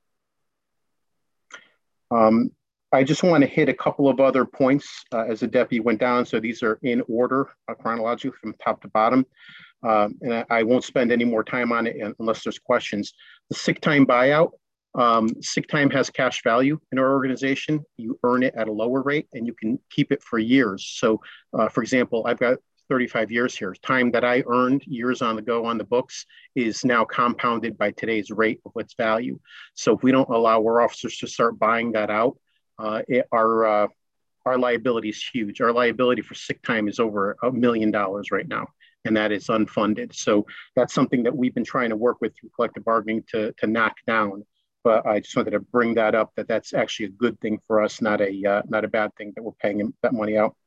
S6: I just want to hit a couple of other points as the deputy went down. So these are in order chronologically from top to bottom. And I won't spend any more time on it unless there's questions. The sick time buyout, sick time has cash value in our organization. You earn it at a lower rate and you can keep it for years. So for example, I've got 35 years here. Time that I earned years on the go on the books is now compounded by today's rate of its value. So if we don't allow our officers to start buying that out, our liability is huge. Our liability for sick time is over $1 million right now, and that is unfunded. So that's something that we've been trying to work with through collective bargaining to knock down. But I just wanted to bring that up, that's actually a good thing for us, not a bad thing that we're paying that money out.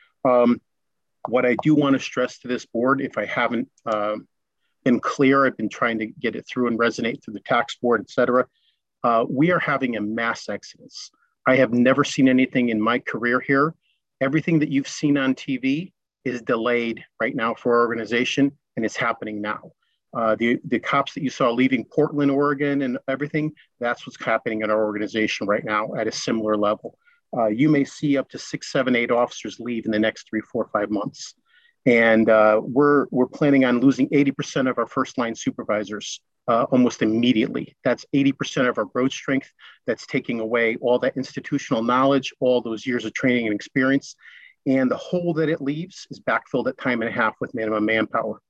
S6: What I do want to stress to this board, if I haven't been clear, I've been trying to get it through and resonate through the tax board, et cetera. We are having a mass exodus. I have never seen anything in my career here. Everything that you've seen on TV is delayed right now for our organization, and it's happening now. The cops that you saw leaving Portland, Oregon and everything, that's what's happening in our organization right now at a similar level. You may see up to 6, 7, 8 officers leave in the next 3, 4, 5 months. And we're planning on losing 80% of our first line supervisors almost immediately. That's 80% of our growth strength. That's taking away all that institutional knowledge, all those years of training and experience. And the hole that it leaves is backfilled at time and a half with minimum manpower.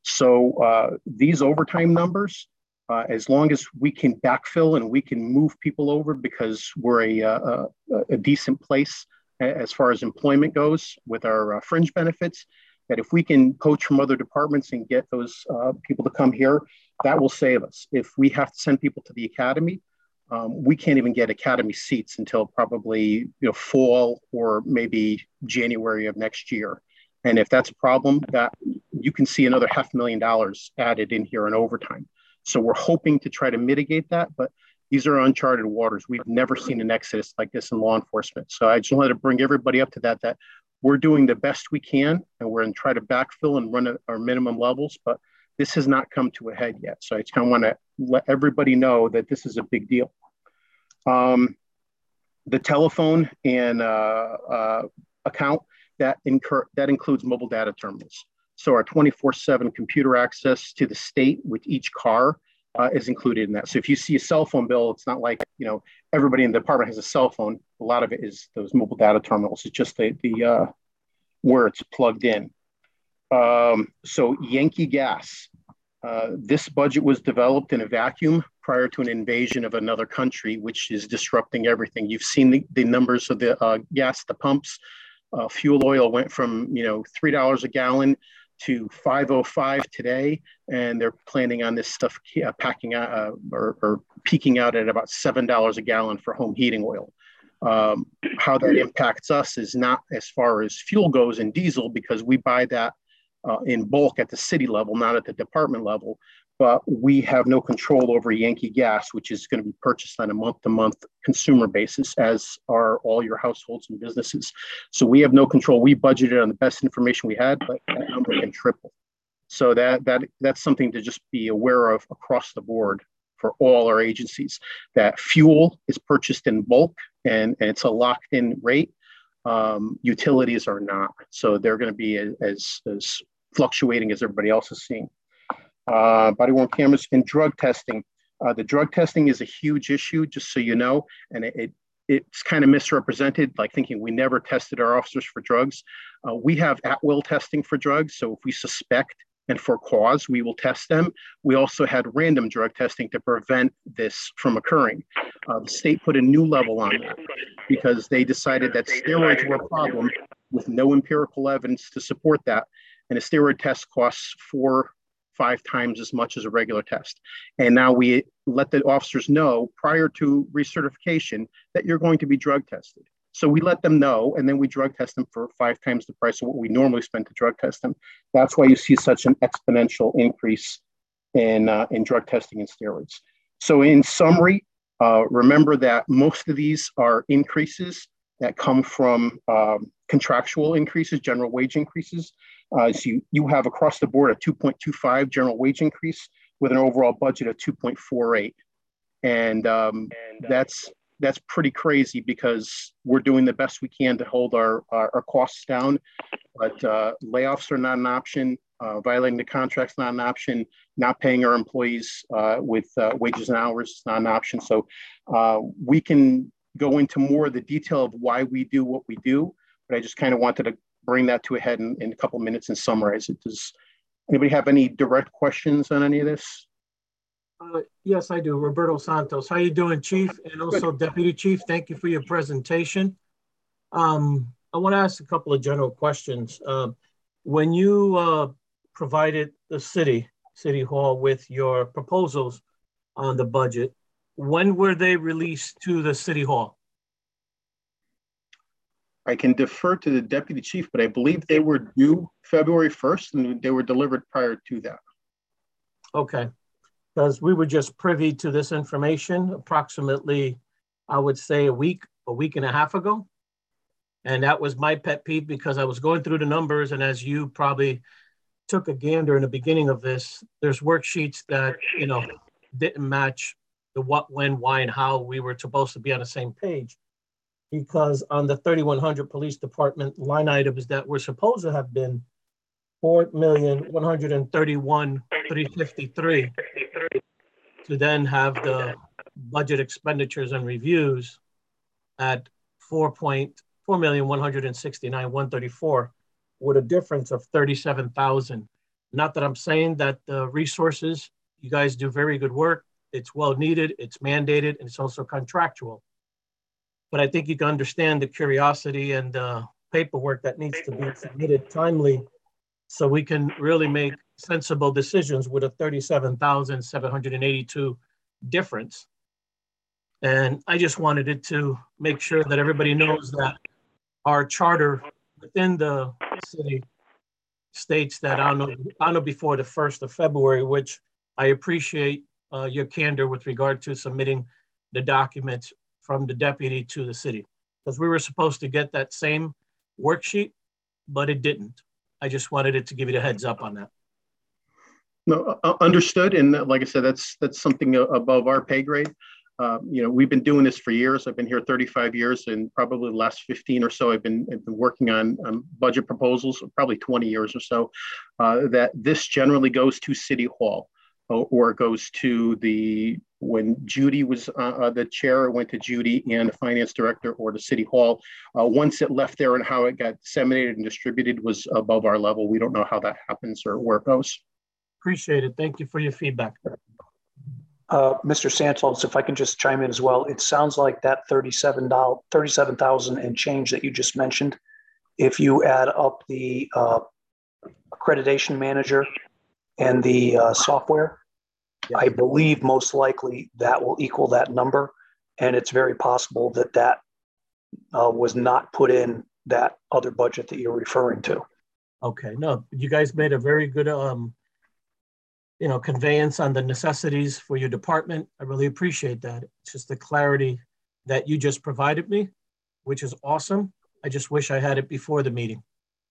S6: So these overtime numbers, as long as we can backfill and we can move people over because we're a decent place as far as employment goes with our fringe benefits, that if we can poach from other departments and get those people to come here, that will save us. If we have to send people to the academy, we can't even get academy seats until probably fall or maybe January of next year. And if that's a problem, that you can see another $500,000 added in here in overtime. So we're hoping to try to mitigate that, but these are uncharted waters. We've never seen an exodus like this in law enforcement. So I just wanted to bring everybody up to that we're doing the best we can, and we're going to try to backfill and run at our minimum levels, but this has not come to a head yet. So I just kind of want to let everybody know that this is a big deal. The telephone and account, that includes mobile data terminals. So our 24/7 computer access to the state with each car is included in that. So if you see a cell phone bill, it's not like, everybody in the department has a cell phone. A lot of it is those mobile data terminals. It's just the where it's plugged in. So Yankee Gas, this budget was developed in a vacuum prior to an invasion of another country, which is disrupting everything. You've seen the numbers of the gas, the pumps. Fuel oil went from $3 a gallon to $5.05 today, and they're planning on this stuff packing out or peaking out at about $7 a gallon for home heating oil. How that impacts us is not as far as fuel goes in diesel, because we buy that in bulk at the city level, not at the department level. But we have no control over Yankee Gas, which is going to be purchased on a month-to-month consumer basis, as are all your households and businesses. So we have no control. We budgeted on the best information we had, but that number can triple. So that's something to just be aware of across the board for all our agencies, that fuel is purchased in bulk and it's a locked-in rate. Utilities are not. So they're going to be as fluctuating as everybody else is seeing. Body-worn cameras and drug testing. The drug testing is a huge issue, just so you know, and it's kind of misrepresented, like thinking we never tested our officers for drugs. We have at-will testing for drugs. So if we suspect and for cause, we will test them. We also had random drug testing to prevent this from occurring. The state put a new level on that because they decided that steroids were a problem with no empirical evidence to support that. And a steroid test costs 4-5 times as much as a regular test. And now we let the officers know prior to recertification that you're going to be drug tested. So we let them know, and then we drug test them for 5 times the price of what we normally spend to drug test them. That's why you see such an exponential increase in drug testing and steroids. So in summary, remember that most of these are increases that come from contractual increases, general wage increases. So you have across the board a 2.25 general wage increase with an overall budget of 2.48. And that's pretty crazy because we're doing the best we can to hold our costs down, but layoffs are not an option. Violating the contract's not an option. Not paying our employees with wages and hours is not an option. So we can go into more of the detail of why we do what we do, but I just kind of wanted to bring that to a head in a couple minutes and summarize it. Does anybody have any direct questions on any of this?
S9: Yes, I do. Roberto Santos. How you doing, Chief? And also Deputy Chief, thank you for your presentation. I want to ask a couple of general questions. When you provided the City Hall with your proposals on the budget, when were they released to the City Hall?
S6: I can defer to the Deputy Chief, but I believe they were due February 1st and they were delivered prior to that.
S9: Okay. Because we were just privy to this information approximately, I would say a week and a half ago. And that was my pet peeve because I was going through the numbers, and as you probably took a gander in the beginning of this, there's worksheets that, you know, didn't match the what, when, why, and how we were supposed to be on the same page. Because on the 3100 Police Department line items that were supposed to have been 4,131,353 to then have the budget expenditures and reviews at 4,169,134 with a difference of 37,000. Not that I'm saying that the resources, you guys do very good work. It's well needed, it's mandated, and it's also contractual. But I think you can understand the curiosity and the paperwork that needs to be submitted timely so we can really make sensible decisions with a 37,782 difference. And I just wanted it to make sure that everybody knows that our charter within the city states that on or before the 1st of February, which I appreciate your candor with regard to submitting the documents from the deputy to the city, because we were supposed to get that same worksheet, but it didn't. I just wanted it to give you the heads up on that.
S6: No, understood. And like I said, that's something above our pay grade. You know, we've been doing this for years. I've been here 35 years, and probably the last 15 or so, I've been working on budget proposals, probably 20 years or so. That this generally goes to City Hall, or it goes to when Judy was the chair, it went to Judy and the finance director, or the City Hall. Once it left there and how it got disseminated and distributed was above our level. We don't know how that happens or where it goes.
S9: Appreciate it. Thank you for your feedback.
S11: Mr. Santos, if I can just chime in as well, it sounds like that $37,000 and change that you just mentioned, if you add up the accreditation manager and the software, I believe most likely that will equal that number. And it's very possible that that was not put in that other budget that you're referring to.
S9: Okay, no, you guys made a very good conveyance on the necessities for your department. I really appreciate that. It's just the clarity that you just provided me, which is awesome. I just wish I had it before the meeting.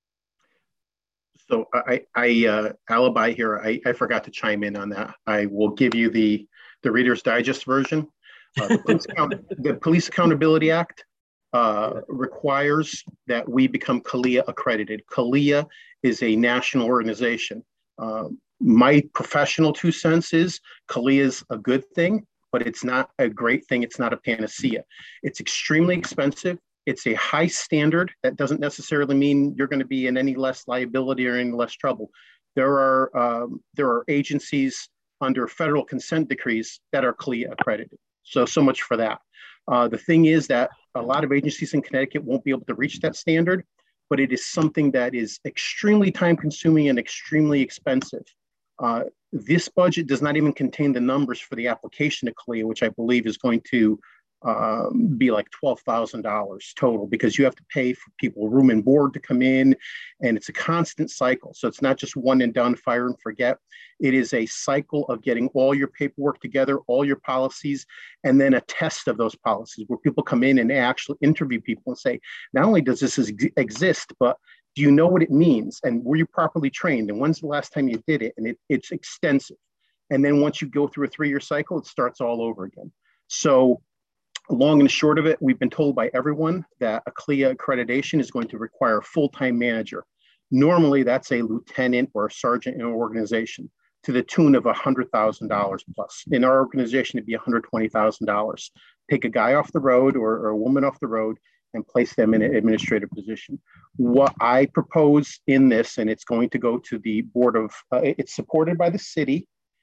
S6: So alibi here, I forgot to chime in on that. I will give you the Reader's Digest version. The Police Accountability Act requires that we become CALEA accredited. CALEA is a national organization. My professional 2 cents is CALEA is a good thing. but it's not a great thing. It's not a panacea. It's extremely expensive. It's a high standard. That doesn't necessarily mean you're going to be in any less liability or any less trouble. There are agencies under federal consent decrees that are CLIA accredited. So much for that. The thing is that a lot of agencies in Connecticut won't be able to reach that standard, but it is something that is extremely time consuming and extremely expensive. This budget does not even contain the numbers for the application to CLIA, which I believe is going to be like $12,000 total, because you have to pay for people room and board to come in, and it's a constant cycle. So it's not just one and done, fire and forget. It is a cycle of getting all your paperwork together, all your policies, and then a test of those policies where people come in and actually interview people and say, not only does this exist, but do you know what it means? And were you properly trained? And when's the last time you did it? And it's extensive. And then once you go through a 3-year cycle, it starts all over again. So long and short of it, we've been told by everyone that a CLIA accreditation is going to require a full-time manager. Normally, that's a lieutenant or a sergeant in an organization, to the tune of $100,000 plus. In our organization, it'd be $120,000. Take a guy off the road or a woman off the road and place them in an administrative position. What I propose in this, and it's going to go to the board of, it's supported by the city,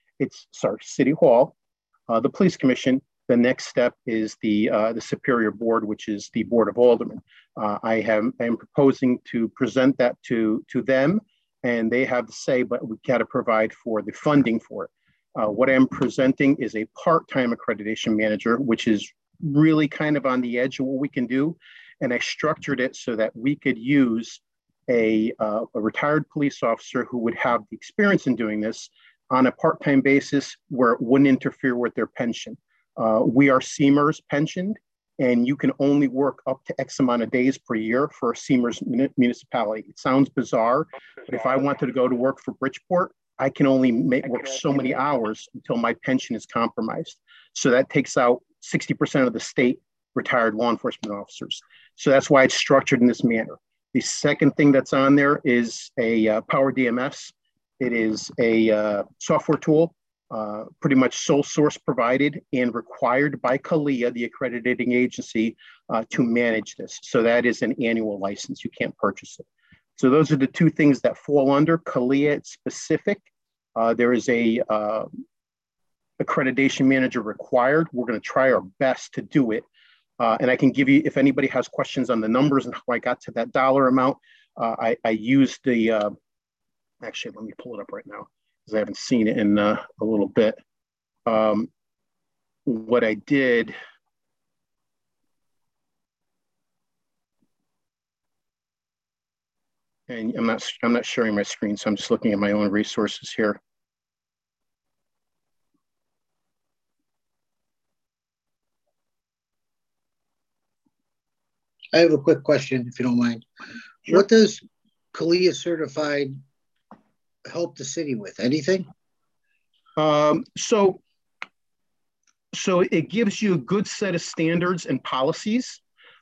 S6: City Hall, the police commission. The next step is the Superior Board, which is the Board of Aldermen. I am proposing to present that to them, and they have the say, but we got to provide for the funding for it. What I'm presenting is a part-time accreditation manager, which is really kind of on the edge of what we can do. And I structured it so that we could use a retired police officer who would have the experience in doing this on a part-time basis where it wouldn't interfere with their pension. We are CMERS pensioned, and you can only work up to X amount of days per year for a CMERS municipality. It sounds bizarre, but if I wanted to go to work for Bridgeport, I can only work so many hours until my pension is compromised. So that takes out 60% of the state retired law enforcement officers. So that's why it's structured in this manner. The second thing that's on there is a Power DMS. It is a software tool, pretty much sole source provided and required by CLIA, the accrediting agency, to manage this. So that is an annual license. You can't purchase it. So those are the two things that fall under CLIA specific. There is a accreditation manager required. We're going to try our best to do it. And I can give you, if anybody has questions on the numbers and how I got to that dollar amount, I used the, actually, let me pull it up right now because I haven't seen it in a little bit. What I did, and I'm not sharing my screen, so I'm just looking at my own resources here.
S14: I have a quick question, if you don't mind. Sure. What does CLIA certified help the city with? Anything?
S6: So it gives you a good set of standards and policies.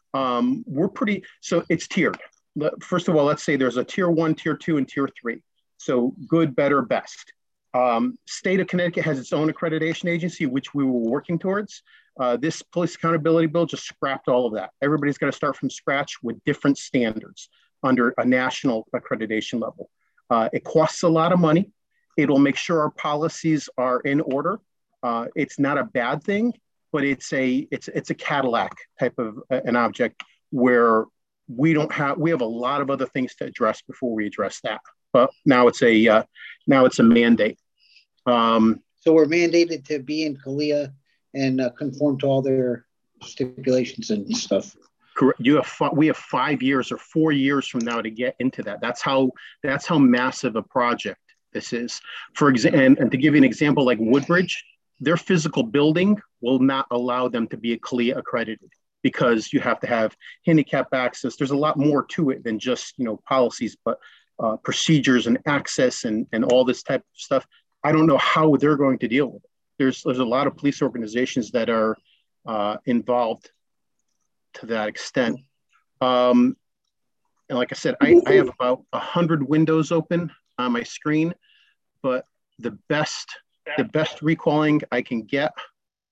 S6: So it's tiered. First of all, let's say there's a tier 1, tier 2, and tier 3. So good, better, best. State of Connecticut has its own accreditation agency, which we were working towards. This police accountability bill just scrapped all of that. Everybody's got to start from scratch with different standards under a national accreditation level. It costs a lot of money. It'll make sure our policies are in order. It's not a bad thing, but it's a Cadillac type of an object where we have a lot of other things to address before we address that. But now it's a mandate.
S14: So we're mandated to be in CLIA and conform to all their stipulations and stuff.
S6: Correct. We have 5 years or 4 years from now to get into that. That's how massive a project this is. For example, and to give you an example, like Woodbridge, their physical building will not allow them to be a CLIA accredited because you have to have handicap access. There's a lot more to it than just policies, but procedures and access and all this type of stuff. I don't know how they're going to deal with it. There's a lot of police organizations that are involved to that extent. And like I said, I have about 100 windows open on my screen, but the best recalling I can get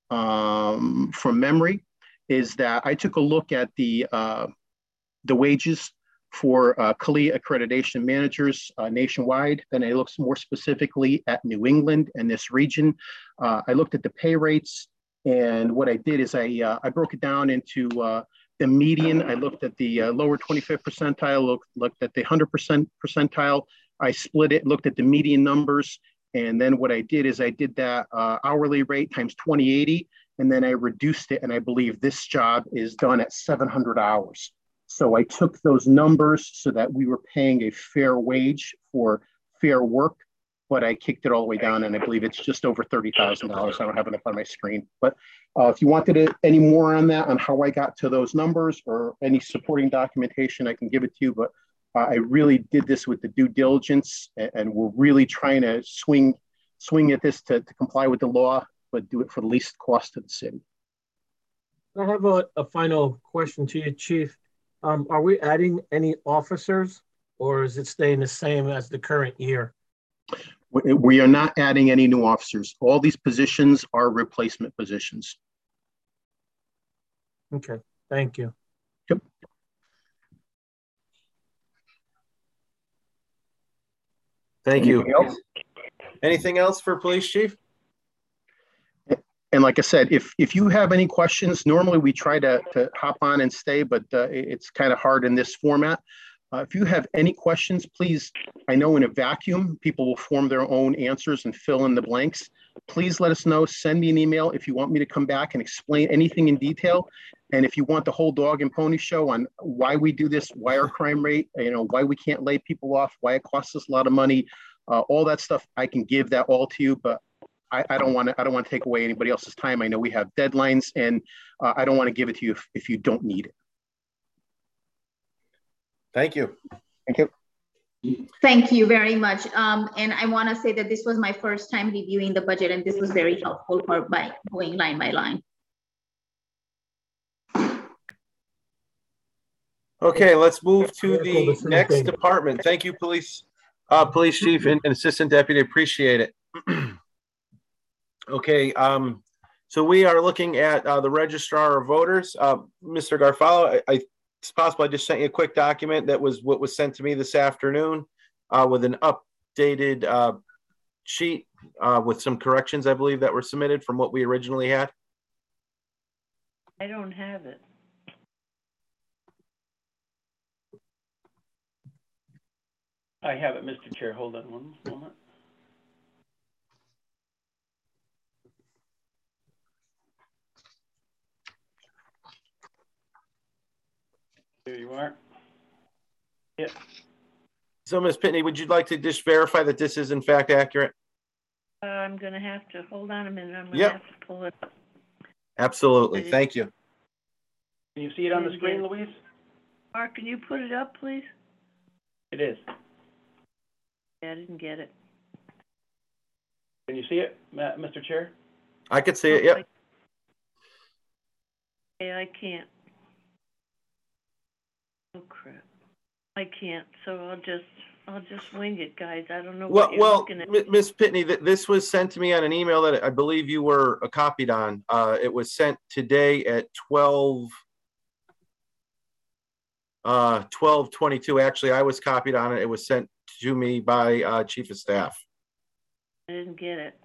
S6: from memory is that I took a look at the wages for CALIA accreditation managers nationwide. Then I looked more specifically at New England and this region. I looked at the pay rates, and what I did is I broke it down into the median. I looked at the lower 25th percentile, looked at the 100% percentile. I split it, looked at the median numbers, and then what I did is I did that hourly rate times 2080, and then I reduced it, and I believe this job is done at 700 hours. So I took those numbers so that we were paying a fair wage for fair work, but I kicked it all the way down, and I believe it's just over $30,000. I don't have it up on my screen. But if you wanted any more on that, on how I got to those numbers or any supporting documentation, I can give it to you. But I really did this with the due diligence, and we're really trying to swing at this to comply with the law, but do it for the least cost to the city.
S9: I have a final question to you, Chief. Are we adding any officers, or is it staying the same as the current year?
S6: We are not adding any new officers. All these positions are replacement positions.
S9: Okay, thank you.
S6: Yep.
S3: Thank you. Anything else for Police Chief?
S6: And like I said, if you have any questions, normally we try to hop on and stay, but it's kind of hard in this format. If you have any questions, please, I know in a vacuum, people will form their own answers and fill in the blanks. Please let us know, send me an email if you want me to come back and explain anything in detail. And if you want the whole dog and pony show on why we do this, why our crime rate, why we can't lay people off, why it costs us a lot of money, all that stuff, I can give that all to you, but I don't want to take away anybody else's time. I know we have deadlines, and I don't want to give it to you if you don't need it.
S3: Thank you.
S6: Thank you.
S10: Thank you very much. And I want to say that this was my first time reviewing the budget, and this was very helpful by going line by line.
S3: Okay, let's move to the next department. Thank you, Police Chief and Assistant Deputy. Appreciate it. Okay, so we are looking at the Registrar of Voters. Mr. Garofalo, it's possible I just sent you a quick document that was what was sent to me this afternoon with an updated sheet with some corrections, I believe, that were submitted from what we originally had.
S2: I don't have it.
S1: I have it, Mr. Chair. Hold on one moment. There you are. Yep.
S3: So, Ms. Pitney, would you like to just verify that this is in fact accurate?
S2: I'm going to have to, hold on a minute. I'm going to have to pull it up.
S3: Absolutely. Thank you.
S1: Can you see it on the screen, Louise?
S2: Mark, can you put it up, please?
S1: It is.
S2: Yeah, I didn't get it.
S1: Can you see it, Mr. Chair?
S3: I could see it, yep.
S2: Yeah, I can't. Oh crap. I can't, so I'll just wing it, guys. I don't know what you're looking at.
S3: Ms. Pitney, this was sent to me on an email that I believe you were copied on. It was sent today at 12:22. Actually, I was copied on it. It was sent to me by Chief of Staff.
S2: I didn't get it.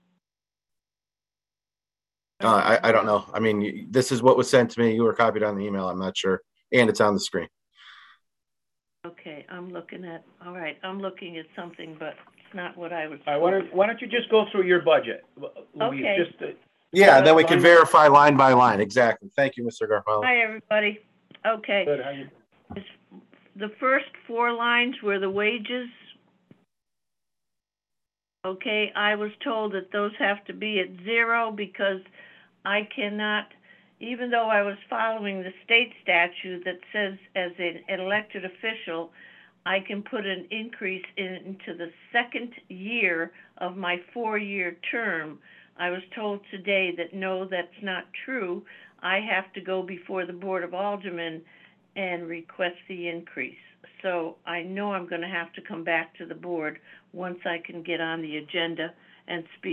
S3: I don't know. I mean, this is what was sent to me. You were copied on the email. I'm not sure. And it's on the screen.
S2: Okay, I'm looking at something, but it's not what I was.
S1: Why don't you just go through your budget, Louise?
S2: Okay.
S3: Yeah, then we can verify line by line. Exactly. Thank you, Mr. Garofalo.
S2: Hi, everybody. Okay.
S1: Good. How you?
S2: The first 4 lines were the wages. Okay, I was told that those have to be at 0 because I cannot, even though I was following the state statute that says as an elected official, I can put an increase into the second year of my 4-year term. I was told today that no, that's not true. I have to go before the Board of Aldermen and request the increase. So I know I'm going to have to come back to the board once I can get on the agenda and speak.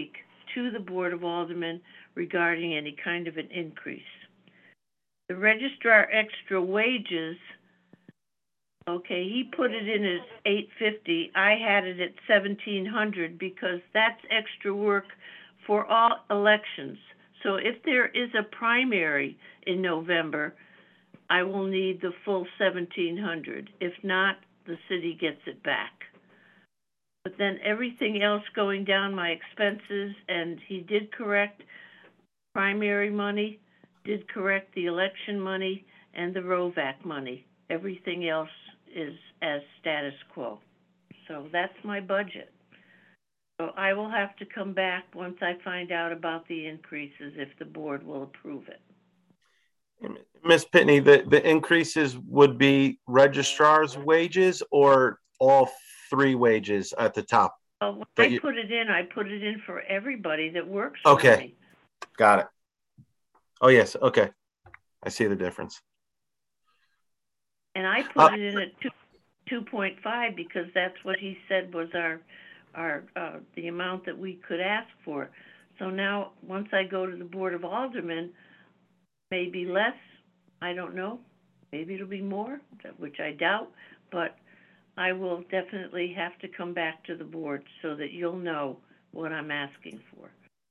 S2: to the Board of Aldermen regarding any kind of an increase. The registrar extra wages, okay, he put it in as $850. I had it at $1,700 because that's extra work for all elections. So if there is a primary in November, I will need the full $1,700. If not, the city gets it back. But then everything else going down my expenses, and he did correct primary money, did correct the election money, and the ROVAC money. Everything else is as status quo. So that's my budget. So I will have to come back once I find out about the increases if the board will approve it.
S3: Ms. Pitney, the increases would be registrar's wages or all three wages at the top?
S2: When I put it in for everybody that works for
S3: okay.
S2: me.
S3: Got it. Oh, yes. Okay. I see the difference.
S2: And I put it in at 2.5 because that's what he said was the amount that we could ask for. So now, once I go to the Board of Aldermen, maybe less, I don't know. Maybe it'll be more, which I doubt, but I will definitely have to come back to the board so that you'll know what I'm asking for.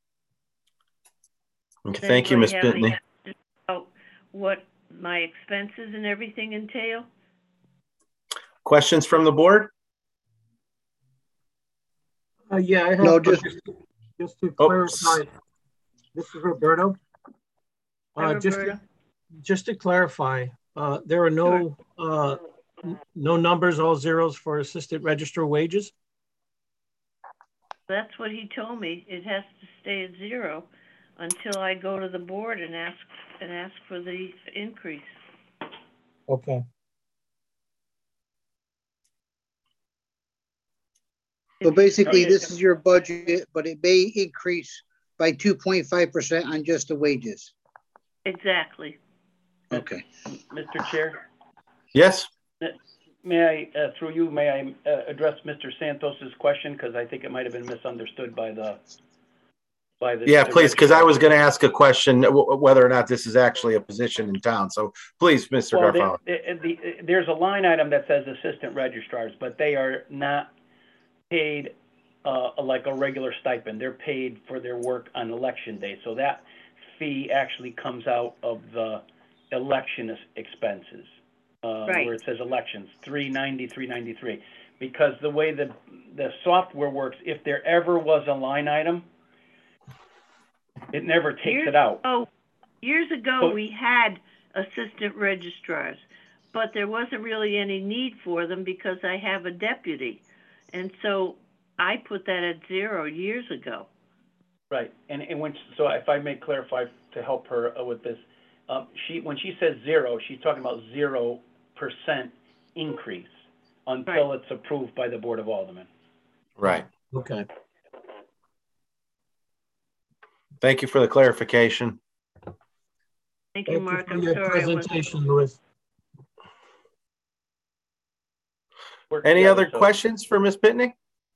S3: Okay, thank you, Ms. Pitney.
S2: About what my expenses and everything entail?
S3: Questions from the board?
S9: Yeah, I have.
S14: No,
S9: just to clarify, this is Roberto. Just to clarify, there are no no numbers, all zeros for assistant registrar wages?
S2: That's what he told me. It has to stay at zero until I go to the board and ask for the increase.
S9: Okay.
S14: So basically, this is your budget, but it may increase by 2.5% on just the wages.
S2: Exactly.
S14: Okay.
S1: Mr. Chair?
S3: Yes.
S1: May I, through you, may I address Mr. Santos's question? Because I think it might have been misunderstood by the
S3: yeah, please, because I was going to ask a question whether or not this is actually a position in town. So please, Mr. Garofalo.
S1: There's a line item that says assistant registrars, but they are not paid like a regular stipend. They're paid for their work on election day. So that fee actually comes out of the election expenses,
S2: right,
S1: where it says elections, $390, $393. Because the way the software works, if there ever was a line item, it never takes it out.
S2: Oh, years ago we had assistant registrars, but there wasn't really any need for them because I have a deputy. And so I put that at zero years ago.
S1: Right. And so if I may clarify to help her with this, when she says zero, she's talking about 0% increase until it's approved by the Board of Aldermen.
S3: Right.
S9: Okay.
S3: Thank you for the clarification.
S2: Thank you, Mark.
S9: I'm sorry. Presentation, Louis.
S3: Any other questions for Ms. Pitney?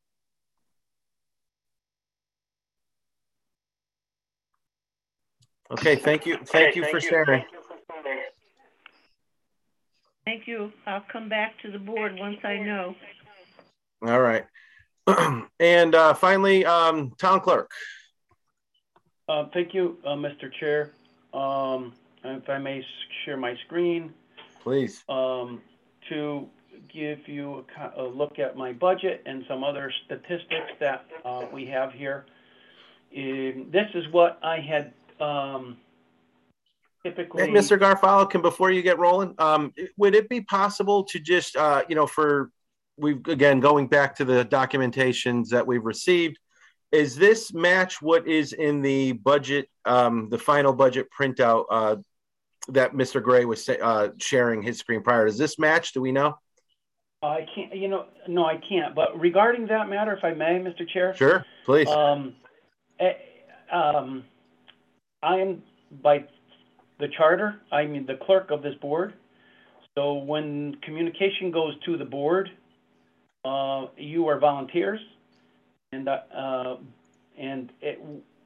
S3: Okay, thank you. Thank you for sharing.
S2: Thank you. I'll come back to the board once I know.
S3: All right. And finally, Town Clerk.
S1: Thank you, Mr. Chair. If I may share my screen.
S3: Please.
S1: To give you a look at my budget and some other statistics that we have here. This is what I had typically.
S3: Hey, Mr. Garofalo, before you get rolling, would it be possible to just, going back to the documentations that we've received, is this match what is in the budget, the final budget printout that Mr. Gray was sharing his screen prior? Does this match? Do we know?
S1: I can't, no, I can't. But regarding that matter, if I may, Mr. Chair.
S3: Sure, please.
S1: I am, by the charter, I'm the clerk of this board. So when communication goes to the board, you are volunteers, and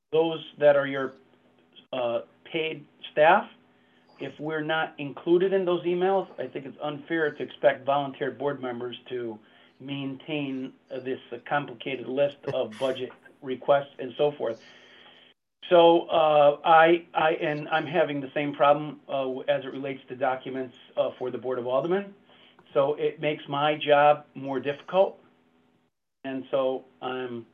S1: those that are your paid staff, if we're not included in those emails, I think it's unfair to expect volunteer board members to maintain this complicated list of budget requests and so forth. So I'm having the same problem as it relates to documents for the Board of Aldermen. So it makes my job more difficult. And so I'm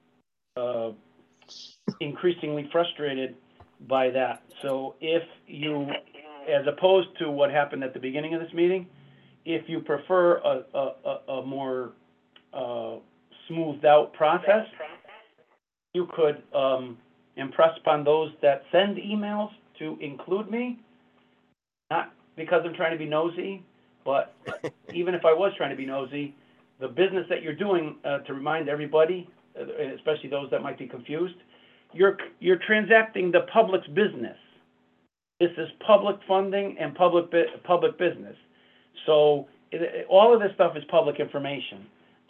S1: increasingly frustrated by that. So if you, as opposed to what happened at the beginning of this meeting, if you prefer a more smoothed out process, you could impress upon those that send emails to include me, not because I'm trying to be nosy, but even if I was trying to be nosy, the business that you're doing, to remind everybody, especially those that might be confused, you're transacting the public's business. This is public funding and public business. So all of this stuff is public information.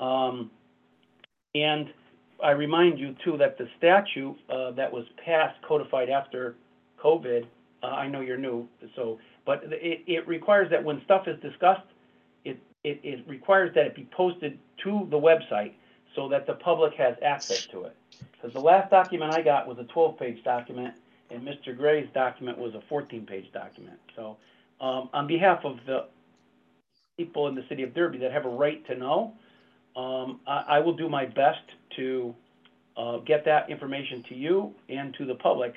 S1: And I remind you too that the statute that was passed, codified after COVID, I know you're new, so, but it requires that when stuff is discussed, it requires that it be posted to the website so that the public has access to it. Because the last document I got was a 12-page document, and Mr. Gray's document was a 14-page document. So on behalf of the people in the city of Derby that have a right to know, I will do my best to get that information to you and to the public.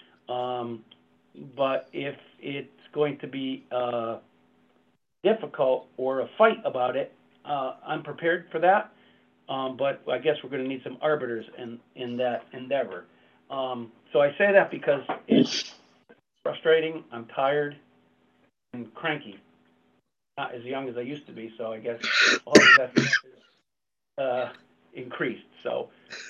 S1: But if it's going to be difficult or a fight about it, I'm prepared for that. But I guess we're going to need some arbiters in that endeavor. So I say that because it's frustrating. I'm tired and cranky. Not as young as I used to be, so I guess all of that increased. So,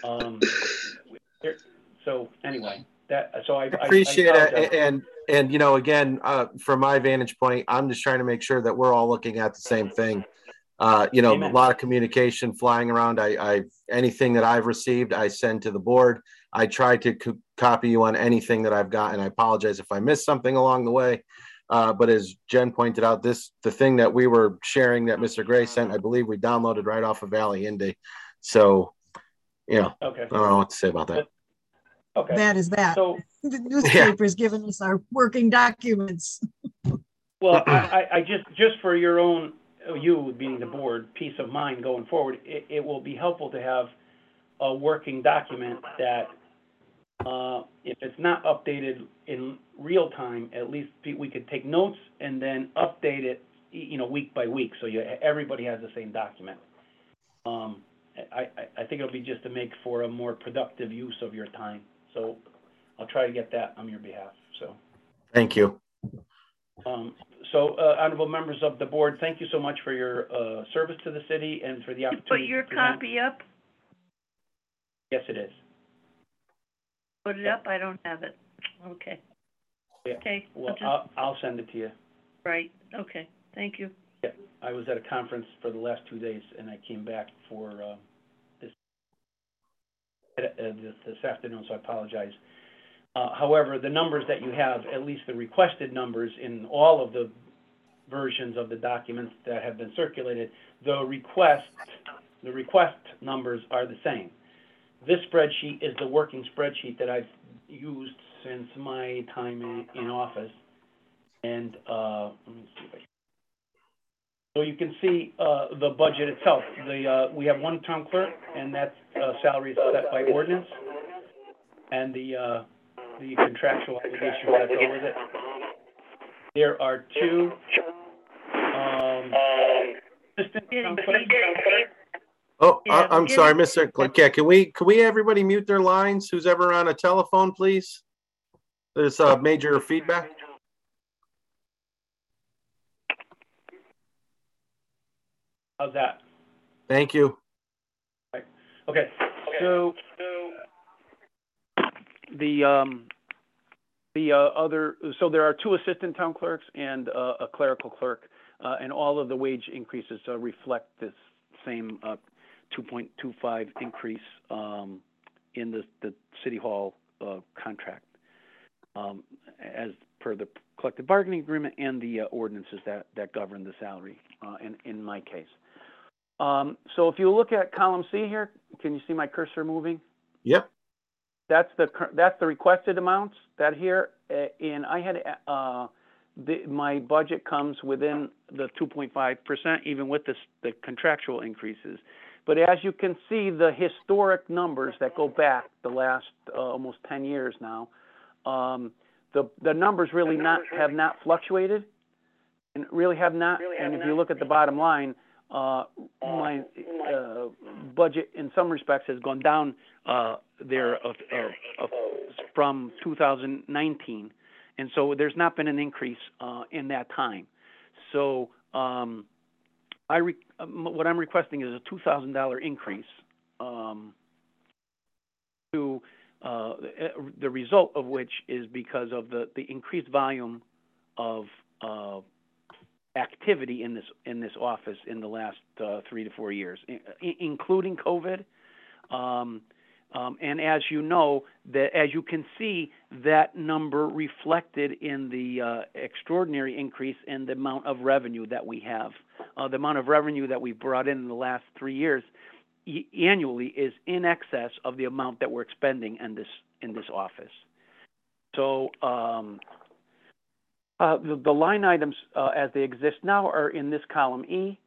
S1: so anyway, I
S3: appreciate it. And you know, again, from my vantage point, I'm just trying to make sure that we're all looking at the same thing. You know, Amen. A lot of communication flying around. Anything that I've received, I send to the board. I try to copy you on anything that I've got, and I apologize if I missed something along the way. But as Jen pointed out, the thing that we were sharing that Mr. Gray sent, I believe we downloaded right off of Valley Indy. So, you know, okay. I don't know what to say about that.
S1: Okay.
S5: Bad as that.
S1: So
S5: the newspaper's giving us our working documents.
S1: Well, I just for your own, you being the board, peace of mind going forward, it will be helpful to have a working document that, if it's not updated in real time, at least we could take notes and then update it, you know, week by week, so everybody has the same document. I think it'll be just to make for a more productive use of your time. So I'll try to get that on your behalf. So
S3: thank you.
S1: So honorable members of the board, thank you so much for your service to the city and for the opportunity.
S2: You put your copy up?
S1: Yes, it is.
S2: Put it up? I don't have it. Okay.
S1: Yeah.
S2: Okay.
S1: Well, I'll send it to you.
S2: Right. Okay. Thank you.
S1: Yeah. I was at a conference for the last 2 days, and I came back for this afternoon, so I apologize. However, the numbers that you have, at least the requested numbers in all of the versions of the documents that have been circulated, the request numbers are the same. This spreadsheet is the working spreadsheet that I've used since my time in office. And let me see if I can. So you can see the budget itself. We have one town clerk, and that's salary is set by ordinance, and the contractual obligations that go with it. There are two assistant town clerks.
S3: Oh, I'm sorry, Mr. Clerk. Yeah, can we everybody mute their lines? Who's ever on a telephone, please? There's major feedback.
S1: How's that?
S3: Thank you.
S1: Okay. So there are two assistant town clerks and a clerical clerk, and all of the wage increases reflect this same 2.25 increase in the city hall contract, as per the collective bargaining agreement and the ordinances that govern the salary, in my case. So if you look at column C here, can you see my cursor moving?
S3: Yep.
S1: That's the requested amounts that here, and I had, my budget comes within the 2.5%, even with the contractual increases. But as you can see, the historic numbers that go back the last almost 10 years now, the numbers really have not fluctuated, and really have not. And if you look at the bottom line, my budget in some respects has gone down there from 2019, and so there's not been an increase in that time. So what I'm requesting is a $2,000 increase to the result of which is because of the increased volume of activity in this office in the last 3 to 4 years, including COVID. And as you know, as you can see, that number reflected in the extraordinary increase in the amount of revenue that we have. The amount of revenue that we brought in the last 3 years annually is in excess of the amount that we're expending in this office. So the line items as they exist now are in this column E.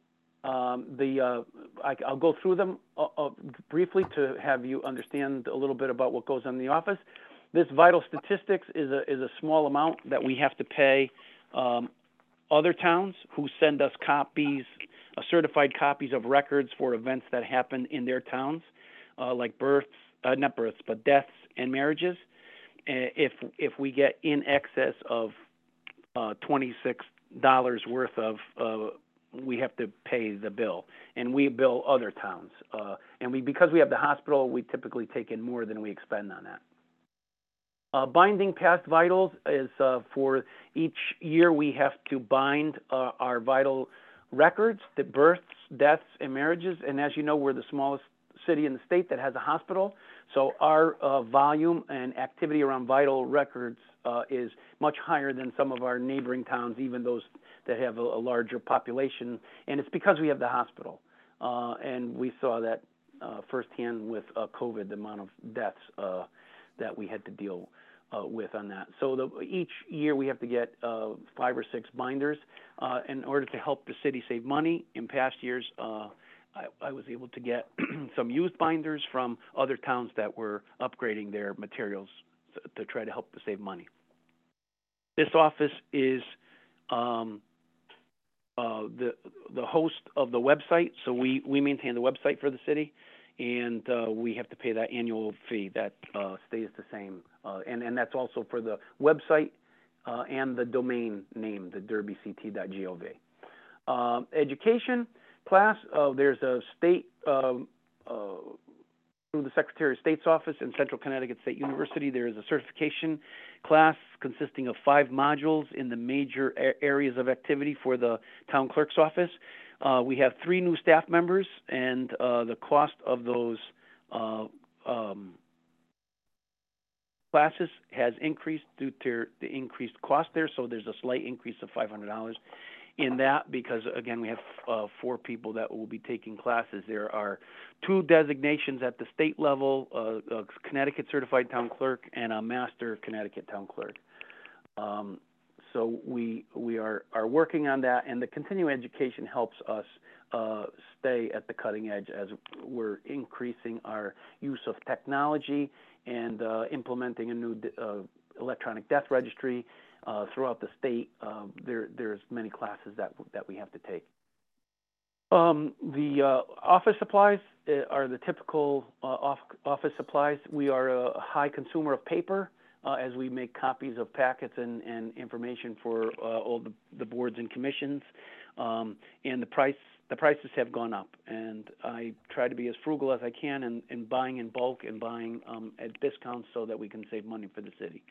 S1: I'll go through them briefly to have you understand a little bit about what goes on in the office. This vital statistics is a small amount that we have to pay other towns who send us copies, certified copies of records for events that happen in their towns, like deaths and marriages. If we get in excess of $26 worth of we have to pay the bill, and we bill other towns. And because we have the hospital, we typically take in more than we expend on that. Binding past vitals is for each year we have to bind our vital records, the births, deaths, and marriages. And as you know, we're the smallest city in the state that has a hospital. So our volume and activity around vital records is much higher than some of our neighboring towns, even those that have a larger population. And it's because we have the hospital. And we saw that firsthand with COVID, the amount of deaths that we had to deal with on that. So each year we have to get 5 or 6 binders in order to help the city save money. In past years, I was able to get some used binders from other towns that were upgrading their materials to try to help to save money. This office is the host of the website, so we maintain the website for the city, and we have to pay that annual fee that stays the same, and that's also for the website and the domain name, the derbyct.gov. Education class, there's a state through the Secretary of State's office in Central Connecticut State University. There is a certification class consisting of 5 modules in the major areas of activity for the town clerk's office. We have 3 new staff members, and the cost of those classes has increased due to the increased cost there. So there's a slight increase of $500 in that, because again, we have 4 people that will be taking classes. There are 2 designations at the state level, a Connecticut Certified Town Clerk and a Master Connecticut Town Clerk. So we are working on that, and the continuing education helps us stay at the cutting edge as we're increasing our use of technology and implementing a new electronic death registry throughout the state. There's many classes that we have to take. The office supplies are the typical office supplies. We are a high consumer of paper as we make copies of packets and information for all the boards and commissions. And the prices have gone up, and I try to be as frugal as I can in buying in bulk and buying at discounts so that we can save money for the city.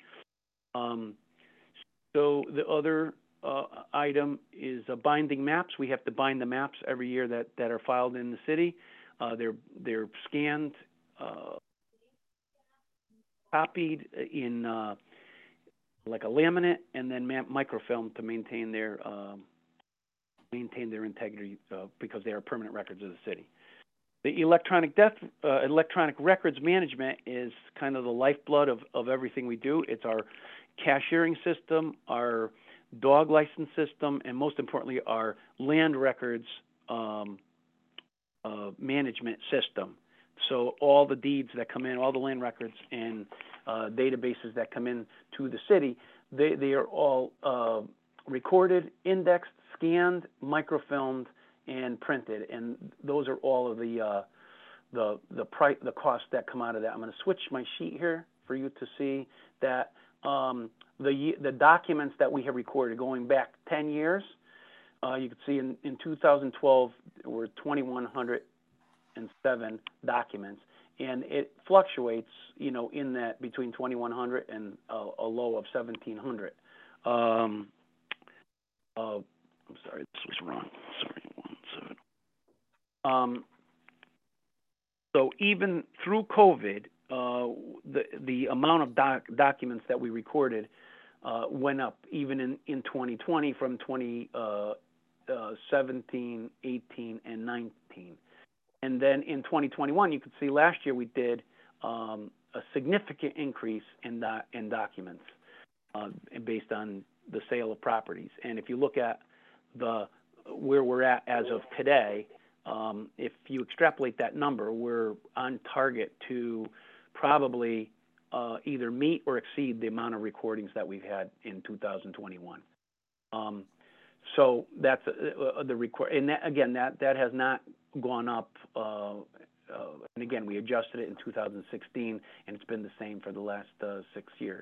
S1: So the other item is binding maps. We have to bind the maps every year that are filed in the city. They're scanned copied in like a laminate and then microfilm to maintain their integrity because they are permanent records of the city. The electronic records management is kind of the lifeblood of everything we do. It's our cashiering system, our dog license system, and most importantly, our land records management system. So all the deeds that come in, all the land records and databases that come in to the city, they are all recorded, indexed, scanned, microfilmed, and printed. And those are all of the costs that come out of that. I'm going to switch my sheet here for you to see that the documents that we have recorded going back 10 years. You can see in 2012 there were 2,107 documents, and it fluctuates, you know, in that between 2,100 and a low of 1,700. I'm sorry, this was wrong. Sorry, 17. So even through COVID, the amount of documents that we recorded went up even in 2020 from 2017, 18, and 19. And then in 2021, you could see last year we did a significant increase in documents based on the sale of properties. And if you look at where we're at as of today, if you extrapolate that number, we're on target to probably either meet or exceed the amount of recordings that we've had in 2021. So that's the record, and that, again, that has not gone up. And again, we adjusted it in 2016, and it's been the same for the last 6 years.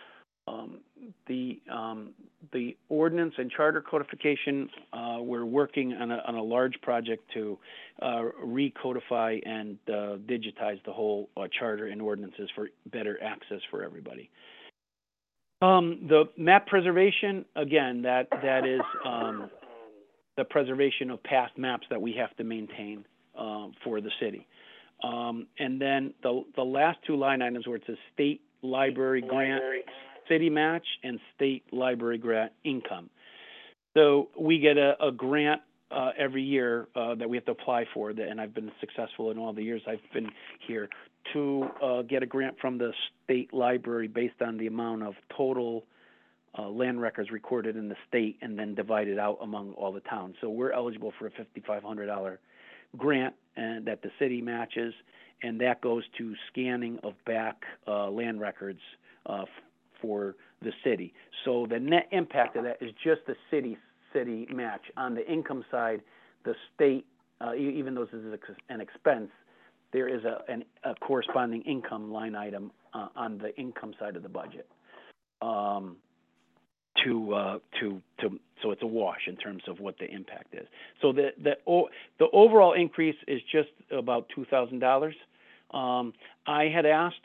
S1: The ordinance and charter codification, we're working on a large project to recodify and digitize the whole charter and ordinances for better access for everybody. The map preservation, again, that is the preservation of past maps that we have to maintain for the city. And then the last two line items where it says state library grant, city match, and state library grant income. So we get a grant every year that we have to apply for, and I've been successful in all the years I've been here to get a grant from the state library based on the amount of total land records recorded in the state and then divided out among all the towns. So we're eligible for a $5,500 grant and that the city matches, and that goes to scanning of back land records for the city. So the net impact of that is just the city match. On the income side, the state, even though this is an expense, there is a corresponding income line item on the income side of the budget. So it's a wash in terms of what the impact is. So the overall increase is just about $2,000. I had asked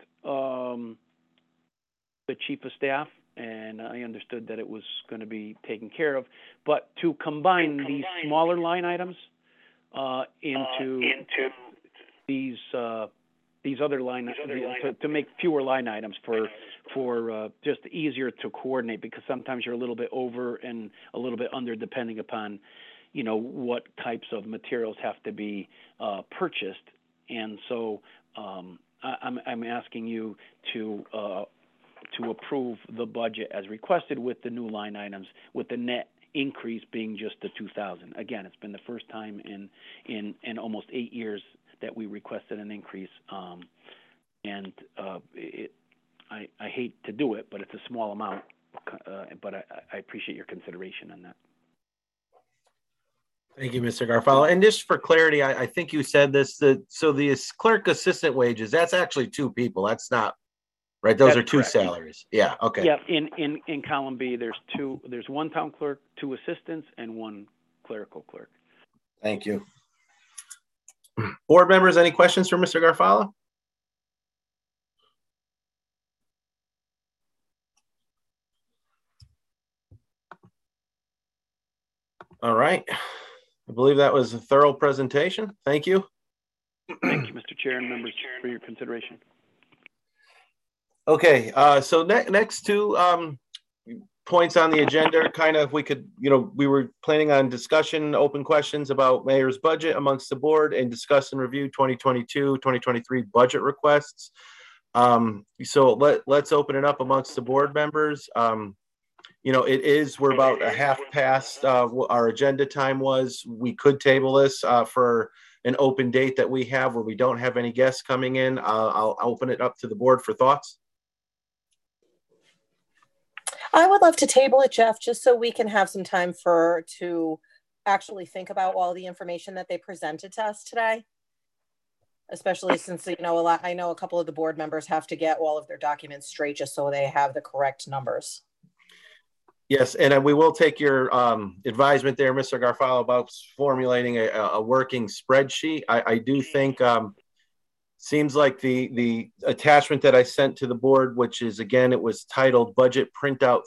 S1: the chief of staff, and I understood that it was going to be taken care of, but to combine these smaller line items into these other line to make fewer line items for just easier to coordinate, because sometimes you're a little bit over and a little bit under depending upon, you know, what types of materials have to be purchased. And so I'm asking you to approve the budget as requested with the new line items, with the net increase being just the $2,000. Again, it's been the first time in almost 8 years that we requested an increase, and I hate to do it, but it's a small amount, but I appreciate your consideration on that.
S3: Thank you, Mr. Garofalo. And just for clarity, I think you said this, so the clerk assistant wages, that's actually two people. That's not, right? Those are two salaries. Yeah, okay.
S1: Yeah, in column B, there's one town clerk, two assistants, and one clerical clerk.
S3: Thank you. Board members, any questions for Mr. Garofalo? All right. I believe that was a thorough presentation. Thank you.
S1: Thank you, Mr. Chair and members, for your consideration.
S3: Okay, so next two points on the agenda, kind of, we could, we were planning on discussion, open questions about mayor's budget amongst the board and discuss and review 2022, 2023 budget requests. So let's open it up amongst the board members. We're about a half past our agenda time was. We could table this for an open date that we have where we don't have any guests coming in. I'll open it up to the board for thoughts.
S15: I would love to table it, Jeff, just so we can have some time to actually think about all the information that they presented to us today. Especially since, I know a couple of the board members have to get all of their documents straight just so they have the correct numbers.
S3: Yes, and we will take your advisement there, Mr. Garofalo, about formulating a working spreadsheet. I do think seems like the attachment that I sent to the board, which is, again, it was titled Budget Printout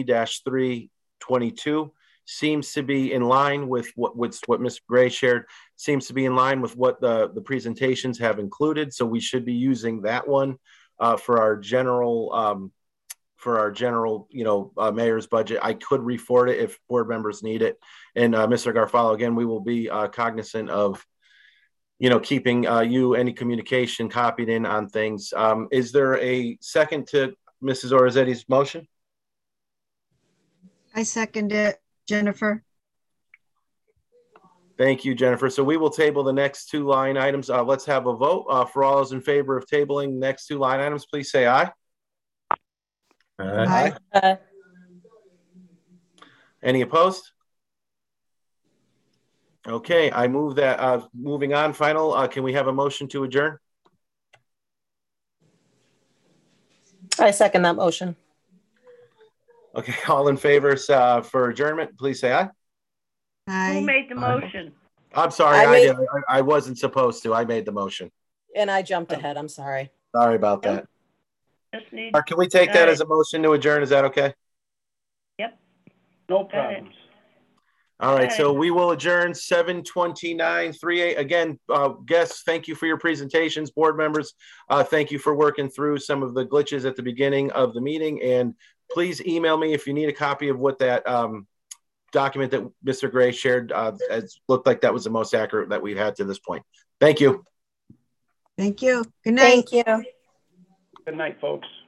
S3: 3-322, seems to be in line with what Mr. Gray shared, seems to be in line with what the presentations have included. So we should be using that one for our general mayor's budget. I could re-forward it if board members need it. And Mr. Garofalo, again, we will be cognizant of keeping any communication copied in on things. Is there a second to Mrs. Orazzetti's motion?
S5: I second it, Jennifer.
S3: Thank you, Jennifer. So we will table the next two line items. Let's have a vote. For all those in favor of tabling the next two line items, please say aye. Aye. Aye. Any opposed? Okay, I move that, moving on, final, can we have a motion to adjourn?
S15: I second that motion.
S3: Okay, all in favor for adjournment, please say aye.
S5: Aye.
S2: Who made the motion?
S3: I'm sorry, I wasn't supposed to. I made the motion.
S15: And I jumped ahead. I'm sorry.
S3: Sorry about that.
S2: Just need.
S3: Can we take that as a motion to adjourn? Is that okay?
S2: Yep.
S1: No problems.
S3: All right, so we will adjourn 7:29:38. Again, guests, thank you for your presentations. Board members, thank you for working through some of the glitches at the beginning of the meeting. And please email me if you need a copy of what that document that Mr. Gray shared. It looked like that was the most accurate that we've had to this point. Thank you.
S5: Thank you. Good night.
S15: Thank you.
S1: Good night, folks.